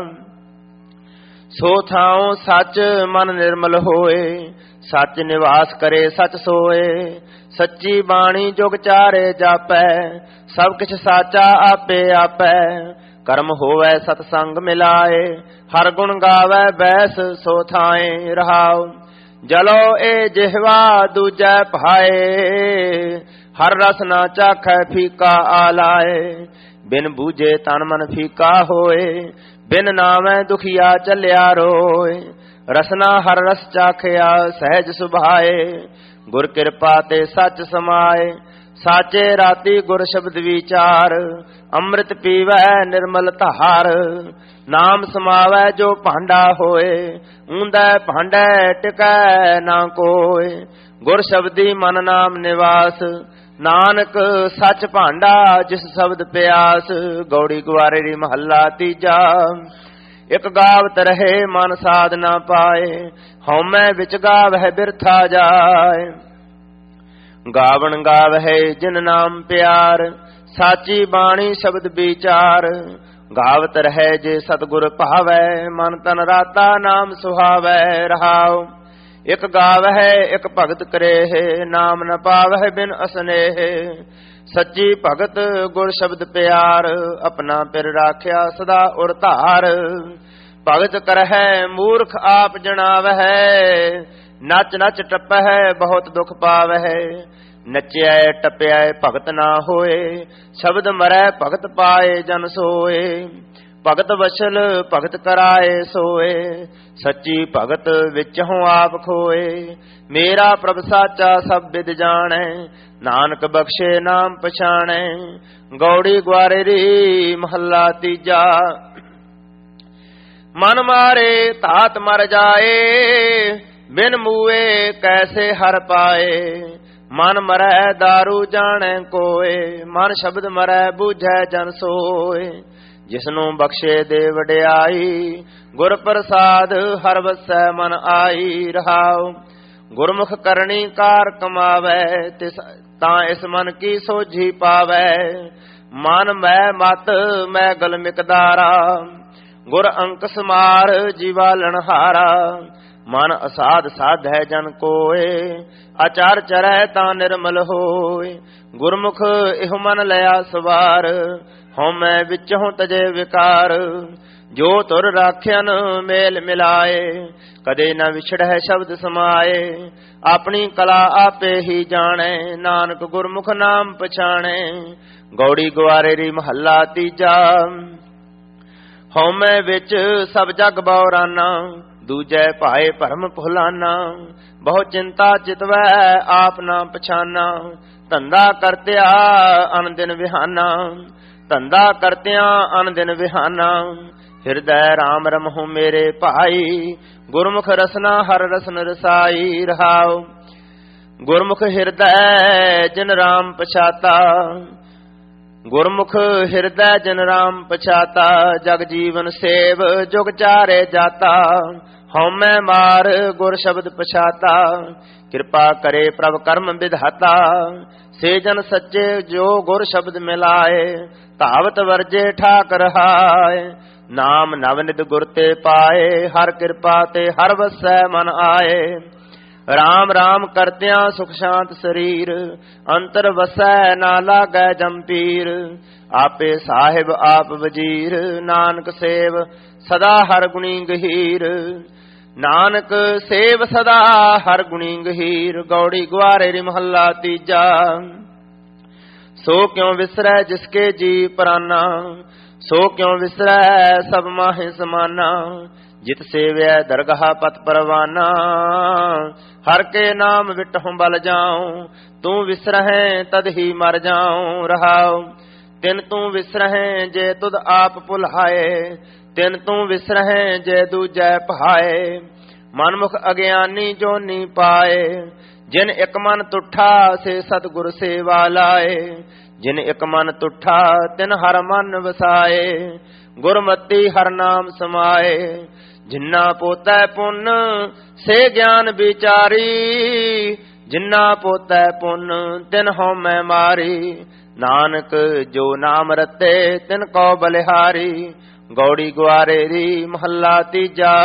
ਸੋ ਥਾਉ ਸੱਚ ਮਨ ਨਿਰਮਲ ਹੋਏ, ਸੱਚ ਨਿਵਾਸ ਕਰੇ ਸੱਚ ਸੋਏ। ਸੱਚੀ ਬਾਣੀ ਜੁਗ ਚਾਰੇ ਜਾਪੈ, ਸਭ ਕਿਛ ਸਾਚਾ ਆਪੇ ਆਪੈ। ਕਰਮ ਹੋਵੈ ਸਤ ਸੰਗ ਮਿਲਾਏ, ਹਰ ਗੁਣ ਗਾਵੈ ਬੈਸ ਸੋ ਥਾਏ। ਰਹਾਉ ਜਲੋ ਏ ਜਿਹਵਾ ਦੂਜੈ ਭਾਏ, ਹਰ ਰਸ ਨਾ ਚਾਖੈ ਫੀਕਾ ਆਲਾਏ। ਬਿਨ ਬੂਝੇ ਤਨ ਮਨ ਫੀਕਾ ਹੋਏ, ਬਿਨ ਨਾਮੈ ਦੁਖੀਆ ਚੱਲਿਆ ਰੋਏ। ਰਸਨਾ ਹਰ ਰਸ ਚਾਖਿਆ ਸਹਿਜ ਸੁਭਾਏ, ਗੁਰ ਕਿਰਪਾ ਤੇ ਸੱਚ ਸਮਾਏ। ਸਾਚੇ ਰਾਤੀ ਗੁਰ ਸ਼ਬਦ ਵਿਚਾਰ, ਅੰਮ੍ਰਿਤ ਪੀਵੈ ਨਿਰਮਲ ਧਾਰ। ਨਾਮ ਸਮਾਵੈ ਜੋ ਭਾਂਡਾ ਹੋਏ, ਊਂਦੈ ਭਾਂਡੈ ਟਿਕੈ ਨਾ ਕੋਏ। ਗੁਰ ਸ਼ਬਦੀ ਮਨ ਨਾਮ ਨਿਵਾਸ, ਨਾਨਕ ਸੱਚ ਭਾਂਡਾ ਜਿਸ ਸ਼ਬਦ ਪਿਆਸ। ਗੌੜੀ ਗੁਆਰੇਰੀ ਮਹੱਲਾ ਤੀਜਾ। ਇਕ ਗਾਵਤ ਰਹੇ ਮਨ ਸਾਧ ਨਾ ਪਾਏ, ਹਉਮੈ ਵਿੱਚ ਗਾਵਹਿ ਬਿਰਥਾ ਜਾਏ। ਗਾਵਣ ਗਾਵਹਿ ਜਿਨ ਨਾਮ ਪਿਆਰ, ਸਾਚੀ ਬਾਣੀ ਸ਼ਬਦ ਵਿਚਾਰ। ਗਾਵਤ ਰਹਿ ਜੇ ਸਤਿਗੁਰ ਭਾਵੈ, ਮਨ ਤਨ ਰਾਤਾ ਨਾਮ ਸੁਹਾਵੈ। ਰਹਾਉ ਇਕ ਗਾਵਹਿ ਇਕ ਭਗਤ ਕਰੇਹ, ਨਾਮ ਨ ਪਾਵਹਿ ਬਿਨ ਅਸਨੇਹ। ਸੱਚੀ ਭਗਤ ਗੁਰ ਸ਼ਬਦ ਪਿਆਰ, ਆਪਣਾ ਪਿਰ ਰਾਖਿਆ ਸਦਾ ਉਰ ਧਾਰ। ਭਗਤ ਕਰਹਿ ਮੂਰਖ ਆਪ ਜਣਾਵਹਿ, ਨੱਚ ਨੱਚ ਟੱਪਹਿ ਬਹੁਤ ਦੁਖ ਪਾਵਹਿ। ਨੱਚਿਆ ਟੱਪਿਆ ਭਗਤ ਨਾ ਹੋਏ, ਸ਼ਬਦ ਮਰੈ ਭਗਤ ਪਾਏ ਜਨ ਸੋਏ। ਭਗਤ ਵਸ਼ਲ ਭਗਤ ਕਰਾਏ ਸੋਏ, ਸੱਚੀ ਭਗਤ ਵਿੱਚੋਂ ਆਪ ਖੋਏ। ਮੇਰਾ ਪ੍ਰਭ ਸਾਚਾ ਸਭ ਵਿਦ ਜਾਣੈ, ਨਾਨਕ ਬਖਸ਼ੇ ਨਾਮ ਪਛਾਣੈ। ਗੌੜੀ ਗੁਆਰੇਰੀ ਮਹੱਲਾ ਤੀਜਾ। ਮਨ ਮਾਰੇ ਧਾਤ ਮਰ ਜਾਏ, ਬਿਨ ਮੂਏ ਕੈਸੇ ਹਰ ਪਾਏ। ਮਨ ਮਰੈ ਦਾਰੂ ਜਾਣੈ ਕੋਏ, ਮਨ ਸ਼ਬਦ ਮਰੈ ਬੂਝੈ ਜਨ ਸੋਏ। ਜਿਸਨੂੰ ਬਖਸ਼ੇ ਦੇ ਵਡਿਆਈ, ਗੁਰ ਪ੍ਰਸਾਦ ਹਰ ਵਸੈ ਮਨ ਆਈ। ਰਹਾਉ ਗੁਰਮੁਖ ਕਰਨੀ ਕਾਰ ਕਮਾਵੈ, ਤਿਸ ਤਾਂ ਇਸ ਮਨ ਕੀ ਸੋਝੀ ਪਾਵੈ। ਮਨ ਮੈਂ ਮਤ ਮੈਂ ਗਲ ਮਿਕਦਾਰਾ, ਗੁਰ ਅੰਕ ਸਮਾਰ ਜੀਵਾ ਲਣਹਾਰਾ। ਮਨ ਅਸਾਧ ਸਾਧੈ ਜਨ ਕੋਏ, ਆਚਾਰ ਚਰੈ ਤਾਂ ਨਿਰਮਲ ਹੋਏ। ਗੁਰਮੁਖ ਇਹੋ ਮਨ ਲਿਆ ਸਵਾਰ, ਹਉਮੈ ਵਿੱਚੋਂ ਤਜੇ ਵਿਕਾਰ। ਜੋ ਤੁਰ ਰਾਖਿਆਨ ਮੇਲ ਮਿਲਾਏ, ਕਦੇ ਨਾ ਵਿਛੜੈ ਸ਼ਬਦ ਸਮਾਏ। ਆਪਣੀ ਕਲਾ ਆਪੇ ਹੀ ਜਾਣੈ, ਨਾਨਕ ਗੁਰਮੁਖ ਨਾਮ ਪਛਾਣੈ। ਗੌੜੀ ਗੁਆਰੇਰੀ ਮਹੱਲਾ ਤੀਜਾ। ਹਉਮੈ ਵਿੱਚ ਸਭ ਜਗ ਬਉਰਾਨਾ, ਦੂਜੈ ਭਾਏ ਭਰਮ ਭੁਲਾਨਾ। ਬਹੁ ਚਿੰਤਾ ਚਿਤਵੈ ਆਪ ਨਾ ਪਛਾਨਾ, ਧੰਦਾ ਕਰਤਿਆ ਅਨ ਦਿਨ ਵਿਹਾਨਾ। ਧੰਦਾ ਕਰਤਿਆਂ ਅਨ ਦਿਨ ਵਿਹਾਨਾ, ਹਿਰਦੈ ਰਾਮ ਰਮਹੁ ਮੇਰੇ ਭਾਈ। ਗੁਰਮੁਖ ਰਸਨਾ ਹਰ ਰਸਨ ਰਸਾਈ। ਰਹਾਉ ਗੁਰਮੁਖ ਹਿਰਦੈ ਜਿਨ ਰਾਮ ਪਛਾਤਾ, ਗੁਰਮੁਖ ਹਿਰਦੈ ਜਿਨ ਰਾਮ ਪਛਾਤਾ। ਜਗ ਜੀਵਨ ਸੇਵ ਜੁਗ ਚਾਰੇ ਜਾਤਾ, ਹਉਮੈ ਮਾਰ ਗੁਰ ਸ਼ਬਦ ਪਛਾਤਾ। ਕਿਰਪਾ ਕਰੇ ਪ੍ਰਭ ਕਰਮ ਵਿਧਾਤਾ, ਸੇ ਜਨ ਸੱਚੇ ਜੋ ਗੁਰ ਸ਼ਬਦ ਮਿਲਾਏ। ਧਾਵਤ ਵਰਜੇ ਠਾਕ ਰਹਾਏ, ਨਾਮ ਨਵ ਨਿਧ ਗੁਰ ਤੇ ਪਾਏ। ਹਰ ਕਿਰਪਾ ਤੇ ਹਰ ਵਸੈ ਮਨ ਆਏ। ਰਾਮ ਰਾਮ ਕਰਦਿਆਂ ਸੁਖ ਸ਼ਾਂਤ ਸਰੀਰ, ਅੰਤਰ ਵਸੈ ਨਾ ਲਾਗੈ ਜੰਪੀਰ। ਆਪੇ ਸਾਹਿਬ ਆਪ ਵਜੀਰ, ਨਾਨਕ ਸੇਵ ਸਦਾ ਹਰ ਗੁਣੀ ਗਹੀਰ। ਨਾਨਕ ਸੇਵ ਸਦਾ ਹਰ ਗੁਣੀ ਗਹੀਰ। ਗੌੜੀ ਗੁਆਰੇ ਰੀ ਮਹੱਲਾ ਤੀਜਾ। ਸੋ ਕਿਉ ਵਿਸਰੈ ਜਿਸਕੇ ਜੀ ਪ੍ਰਾਨਾ, ਸੋ ਕਿਉ ਵਿਸਰੈ ਸਭ ਮਾਹਿ ਸਮਾਨਾ। ਜਿਤ ਸੇਵਿਆ ਦਰਗਾਹ ਪਤ ਪਰਵਾਨਾ, ਹਰ ਕੇ ਨਾਮ ਵਿਟਹੁ ਬਲ ਜਾਉ। ਤੂੰ ਵਿਸਰਹਿ ਤਦ ਹੀ ਮਰ ਜਾਉ ਰਹਾਉ। ਤਿਨ ਤੂੰ ਵਿਸਰਹਿ ਜੇ ਤੁਧ ਆਪ ਭੁਲਾਏ, ਤਿਨ ਤੂੰ ਵਿਸਰਹਿ ਜੇ ਦੂਜੈ ਭਾਏ। ਮਨਮੁਖ ਅਗਿਆਨੀ ਜੋਨੀ ਪਾਏ, ਜਿਨ ਇਕ ਮਨ ਤੁਠਾ ਸੇ ਸਤਿਗੁਰ ਸੇਵਾ ਲਾਏ। ਜਿਨ ਇਕ ਮਨ ਤੁਠਾ ਤਿਨ ਹਰ ਮਨ ਵਸਾਏ, ਗੁਰਮਤੀ ਹਰ ਨਾਮ ਸਮਾਏ। ਜਿਨਾ ਪੋਤੈ ਪੁੰਨ ਸੇ ਗਿਆਨ ਵਿਚਾਰੀ, ਜਿਨਾ ਪੋਤੈ ਪੁੰਨ ਤਿਨ ਹਉਮੈ ਮਾਰੀ। ਨਾਨਕ ਜੋ ਨਾਮ ਰਤੇ ਤਿਨ ਕੋ ਬਲਿਹਾਰੀ। ਗੌੜੀ ਗੁਆਰੇ ਰੀ ਮਹੱਲਾ ਤੀਜਾ।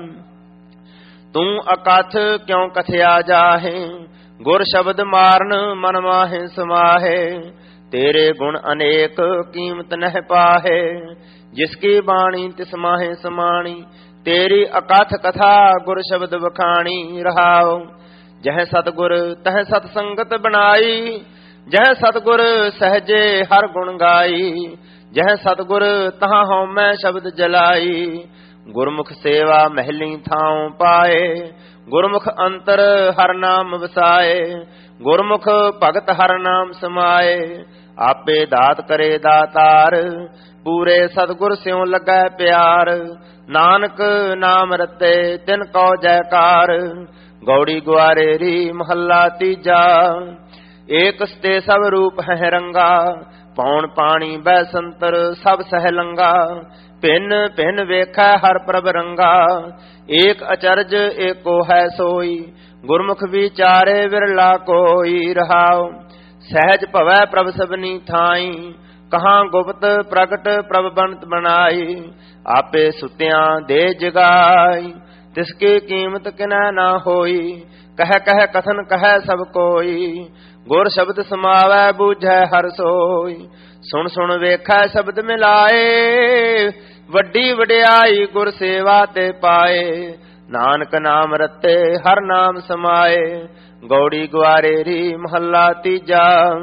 ਤੂੰ ਅਕਥ ਕਿਉ ਕਥਿਆ ਜਾਹੇ, ਗੁਰ ਸ਼ਬਦ ਮਾਰਨ ਮਨ ਮਾਹੇ ਸਮਾਹੇ। ਤੇਰੇ ਗੁਣ ਅਨੇਕ ਕੀਮਤ ਨਹਿ ਪਾਹੇ, ਜਿਸ ਕੀ ਬਾਣੀ ਤਿਸ ਮਾਹੇ ਸਮਾਣੀ। ਤੇਰੀ ਅਕਥ ਕਥਾ ਗੁਰ ਸ਼ਬਦ ਵਖਾਣੀ ਰਹਾਉ। ਜਹ ਸਤਿਗੁਰ ਤਹ ਸਤ ਸੰਗਤ ਬਣਾਈ, ਜਹ ਸਤਿਗੁਰ ਸਹਜੇ ਹਰ ਗੁਣ ਗਾਈ। ਜਹ ਸਤਿਗੁਰ ਤਹਾਂ ਹਉਮੈ ਸ਼ਬਦ ਜਲਾਈ। ਗੁਰਮੁਖ ਸੇਵਾ ਮਹਿਲੀ ਥਾਉ ਪਾਏ, ਗੁਰਮੁਖ ਅੰਤਰ ਹਰ ਨਾਮ ਵਸਾਏ। ਗੁਰਮੁਖ ਭਗਤ ਹਰ ਨਾਮ ਸਮਾਏ। ਆਪੇ ਦਾਤ ਕਰੇ ਦਾਤਾਰ, ਪੂਰੇ ਸਤਿਗੁਰ ਸਿਉ ਲੱਗੈ ਪਿਆਰ। ਨਾਨਕ ਨਾਮ ਰਤੇ ਤਿਨ ਕੋ ਜੈਕਾਰ। ਗੌੜੀ ਗੁਆਰੇ ਰੀ ਮਹੱਲਾ ਤੀਜਾ। ਏਕ ਸਤੇ ਸਭ ਰੂਪ ਹੈ ਰੰਗਾ, ਪੌਣ ਪਾਣੀ ਬੈ ਸੰਤਰ ਸਭ ਸਹਿ ਲੰਗਾ। ਭਿੰਨ ਭਿੰਨ ਵੇਖੈ ਹਰ ਪ੍ਰਭ ਰੰਗਾ, ਏਕ ਅਚਰਜ ਏਕੋ ਹੈ ਸੋਈ। ਗੁਰਮੁਖ ਵਿਚਾਰੇ ਵਿਰਲਾ ਕੋਈ ਰਹਾਉ। ਸਹਿਜ ਭਵੈ ਪ੍ਰਭ ਸਭਨੀ ਥਾਈ, ਕਹਾਂ ਗੁਪਤ ਪ੍ਰਗਟ ਪ੍ਰਭ ਬਣਤ ਬਣਾਈ। ਆਪੇ ਸੁਤਿਆਂ ਦੇ ਜਗਾਈ, ਤਿਸ ਕੀ ਕੀਮਤ ਕਿਨੈ ਨਾ ਹੋਈ। ਕਹਿ ਕਹਿ ਕਥਨ ਕਹਿ ਸਭ ਕੋਈ, ਗੁਰ ਸ਼ਬਦ ਸਮਾਵੈ ਬੂਝੈ ਹਰ ਸੋਈ। ਸੁਣ ਸੁਣ ਵੇਖੈ ਸ਼ਬਦ ਮਿਲਾਏ, ਵੱਡੀ ਵਡਿਆਈ ਗੁਰ ਸੇਵਾ ਤੇ ਪਾਏ। ਨਾਨਕ ਨਾਮ ਰਤੇ ਹਰ ਨਾਮ ਸਮਾਏ। ਗੌੜੀ ਗੁਆਰੇ ਰੀ ਮਹੱਲਾ ਤੀਜਾ।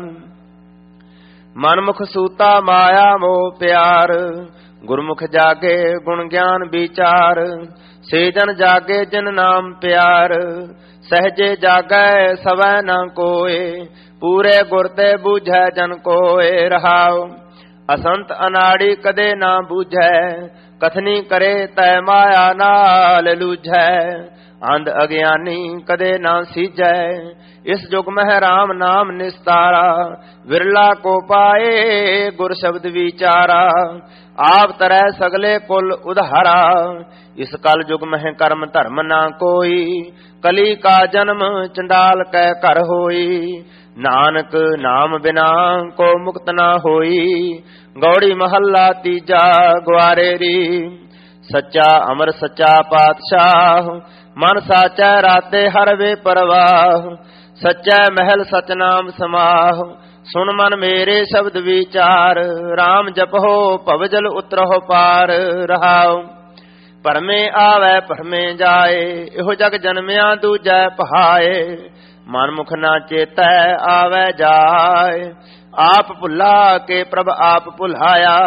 ਮਨਮੁਖ ਸੂਤਾ ਮਾਇਆ ਮੋਹ ਪਿਆਰ, ਗੁਰਮੁਖ ਜਾਗੇ ਗੁਣ ਗਿਆਨ ਵਿਚਾਰ। ਸੇ ਜਨ ਜਾਗੇ ਜਿਨ ਨਾਮ ਪਿਆਰ, ਸਹਜੇ ਜਾਗੈ ਸਵੈ ਨਾ ਕੋਏ। ਪੂਰੇ ਗੁਰ ਤੇ ਬੂਝੈ ਜਨ ਕੋਏ ਰਹਾਉ। ਅਸੰਤ ਅਨਾੜੀ ਕਦੇ ਨਾ ਬੂਝੈ, ਕਥਨੀ ਕਰੇ ਤੈ ਮਾਇਆ ਨਾਲ ਲੂਝੈ। ਅੰਧ ਅਗਿਆਨੀ ਕਦੇ ਨਾ ਸੀਜੈ, ਇਸ ਜੁਗ ਮਹਿ ਰਾਮ ਨਾਮ ਨਿਸਤਾਰਾ। ਵਿਰਲਾ ਕੋ ਪਾਏ ਗੁਰ ਸ਼ਬਦ ਵਿਚਾਰਾ, ਆਪ ਤਰੈ ਸਗਲੇ ਕੁਲ ਉਧਾਰਾ। ਇਸ ਕਲ ਜੁਗ ਮਹਿ ਕਰਮ ਧਰਮ ਨਾ ਕੋਈ, ਕਲੀ ਕਾ ਜਨਮ ਚੰਡਾਲ ਕੈ ਘਰ ਹੋਈ। ਨਾਨਕ ਨਾਮ ਬਿਨਾ ਕੋ ਮੁਕਤ ਨਾ ਹੋਈ। ਗੌੜੀ ਮਹੱਲਾ ਤੀਜਾ ਗੁਆਰੇ ਰੀ। ਸੱਚਾ ਅਮਰ ਸੱਚਾ ਪਾਤਸ਼ਾਹ, ਮਨ ਸਾਚੈ ਰਾਤੇ ਹਰ ਵੇ ਪਰਵਾਹ। ਸੱਚੈ ਮਹਿਲ ਸਚ ਨਾਮ ਸਮਾਹ, ਸੁਨ ਮਨ ਮੇਰੇ ਸ਼ਬਦ ਵਿਚਾਰ। ਰਾਮ ਜਪੋ ਭਵਜਲ ਉਤਰਹੁ ਪਾਰ ਰਹਾਉ। ਭਰਮੇ ਆਵੈ ਭਰਮੇ ਜਾਏ, ਇਹੋ ਜਗ ਜਨਮਿਆ ਦੂਜੈ ਪਹਾਏ। ਮਨ ਮੁਖ ਨਾ ਚੇਤੈ ਆਵੈ ਜਾਏ, ਆਪ ਭੁੱਲਾ ਕੇ ਪ੍ਰਭ ਆਪ ਭੁਲਾਇਆ।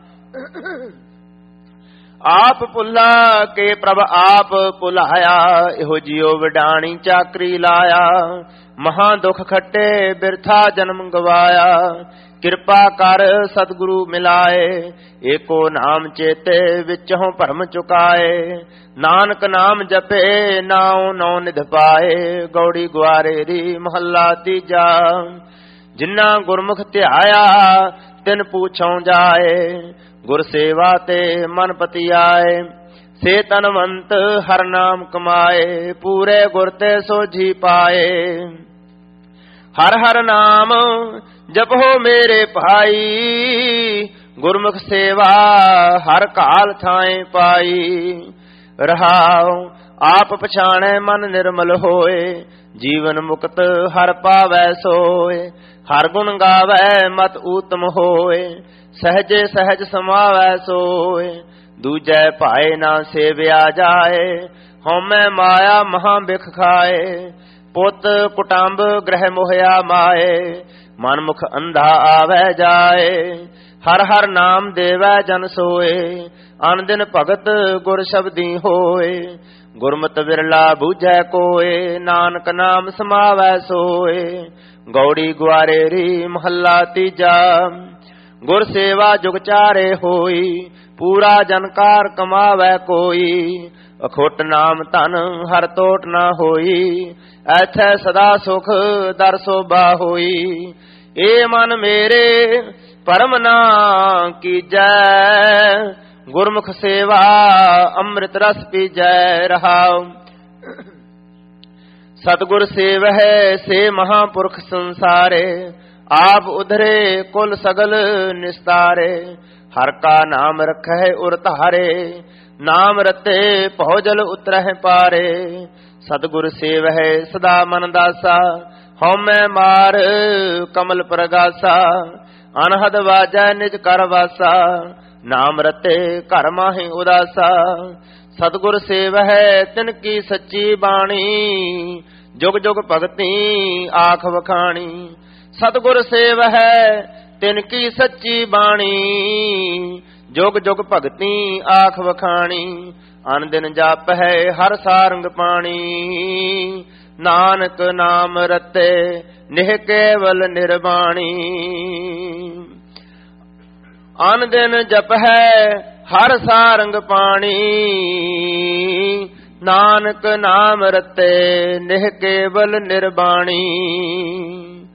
ਆਪ ਭੁੱਲਾ ਕੇ ਪ੍ਰਭ ਆਪ ਭੁਲਾਇਆ, ਇਹੋ ਜਿਉ ਵਿਡਾਣੀ ਚਾਕਰੀ ਲਾਇਆ। ਮਹਾ ਦੁਖ ਖੱਟੇ ਬਿਰਥਾ ਜਨਮ ਗਵਾਇਆ। ਕਿਰਪਾ ਕਰ ਸਤਿਗੁਰੂ ਮਿਲਾਏ, ਏਕੋ ਨਾਮ ਚੇਤੇ ਵਿਚੋਂ ਭਰਮ ਚੁਕਾਏ। ਨਾਨਕ ਨਾਮ ਜਪੇ ਨਾਉ ਨੌ ਨਿਧ ਪਾਏ। ਗੌੜੀ ਗੁਆਰੇ ਦੀ ਮਹੱਲਾ ਤੀਜਾ। ਜਿਨ੍ਹਾਂ ਗੁਰਮੁਖ ਧਿਆਇਆ ਤਿਨ ਪੂਛੋਂ ਜਾਏ, ਗੁਰ ਸੇਵਾ ਤੇ ਮਨ ਪਤੀ ਆਏ। ਸੇ ਤਨਵੰਤ ਹਰ ਨਾਮ ਕਮਾਏ, ਪੂਰੇ ਗੁਰ ਤੇ ਸੋਝੀ ਪਾਏ। ਹਰ ਹਰ ਨਾਮ ਜਪੋ ਮੇਰੇ ਭਾਈ, ਗੁਰਮੁਖ ਸੇਵਾ ਹਰ ਕਾਲ ਥਾਏ ਪਾਈ। ਰਹਾਉ ਆਪ ਪਛਾਣੈ ਮਨ ਨਿਰਮਲ ਹੋਏ, ਜੀਵਨ ਮੁਕਤ ਹਰ ਪਾਵੈ ਸੋਏ। ਹਰ ਗੁਣ ਗਾਵੈ ਮਤ ਊਤਮ ਹੋਏ, ਸਹਜੇ ਸਹਜ ਸਮਾਵੈ ਸੋਏ। ਦੂਜੈ ਭਾਏ ਨਾ ਸੇਵਿਆ ਜਾਏ, ਹਉਮੈ ਮਾਇਆ ਮਹਾ ਬਿਖ ਖਾਏ। ਪੁੱਤ ਕੁਟੰਬ ਗ੍ਰਹਿ ਮੋਹਿਆ ਮਾਏ, ਮਨ ਮੁਖ ਅੰਧਾ ਆਵੈ ਜਾਏ। ਹਰ ਹਰ ਨਾਮ ਦੇਵੈ ਜਨ ਸੋਏ, ਅਨ ਦਿਨ ਭਗਤ ਗੁਰ ਸ਼ਬਦੀ ਹੋਏ। ਗੁਰਮਤਿ ਵਿਰਲਾ ਬੂਝੈ ਕੋਏ, ਨਾਨਕ ਨਾਮ ਸਮਾਵੈ ਸੋਏ। ਗੌੜੀ ਗੁਆਰੇਰੀ ਮਹੱਲਾ ਤੀਜਾ, ਗੁਰ ਸੇਵਾ ਜੁਗ ਚਾਰੇ ਹੋਈ, ਪੂਰਾ ਜਨਕਾਰ ਕਮਾਵੈ ਕੋਈ। ਅਖੁੱਟ ਨਾਮ ਧਨ ਹਰ ਤੋਟ ਨਾ ਹੋਈ, ਐਥੈ ਸਦਾ ਸੁਖ ਦਰ ਸੋਭਾ ਹੋਈ। ਏ ਮਨ ਮੇਰੇ ਪਰਮ ਨਾ ਕੀਜੈ, ਗੁਰਮੁਖ ਸੇਵਾ ਅੰਮ੍ਰਿਤ ਰਸ ਪੀਜੈ ਰਹਾਉ। ਸਤਿਗੁਰ ਸੇਵਹਿ ਸੇ ਮਹਾਪੁਰਖ ਸੰਸਾਰੇ, ਆਪ ਉਧਰੇ ਕੁਲ ਸਗਲ ਨਿਸਤਾਰੇ। ਹਰ ਕਾ ਨਾਮ ਰਖੈ ਉਰ ਧਾਰੇ, ਨਾਮ ਰਤੇ ਭਉ ਜਲ ਉਤਰਹਿ ਪਾਰੇ। ਸਤਿਗੁਰ ਸੇਵਹਿ ਸਦਾ ਮਨ ਦਾਸਾ, ਹਉਮੈ ਮਾਰ ਕਮਲ ਪ੍ਰਗਾਸਾ। ਅਨਹਦ ਵਾਜੈ ਨਿਜ ਕਰ ਵਾਸਾ, ਨਾਮ ਰਤੇ ਘਰ ਮਾਹਿ ਉਦਾਸਾ। ਸਤਿਗੁਰ ਸੇਵਹਿ ਤਿਨ ਕੀ ਸੱਚੀ ਬਾਣੀ, ਜੁਗ ਜੁਗ ਭਗਤੀ ਆਖ ਵਖਾਣੀ। ਸਤਿਗੁਰ ਸੇਵਹਿ ਤਿਨ ਕੀ ਸੱਚੀ ਬਾਣੀ, ਜੁਗ ਜੁਗ ਭਗਤੀ ਆਖ ਵਖਾਣੀ। ਅਨ ਦਿਨ ਜਾਪਹਿ ਹਰ ਸਾਰੰਗ ਪਾਣੀ, ਨਾਨਕ ਨਾਮ ਰਤੇ ਨਿਹ ਕੇਵਲ ਨਿਰਬਾਣੀ। ਅਨ ਦਿਨ ਜਪਹਿ ਹਰ ਸਾਰੰਗ ਪਾਣੀ, ਨਾਨਕ ਨਾਮ ਰਤੇ ਨਿਹ ਕੇਵਲ ਨਿਰਬਾਣੀ।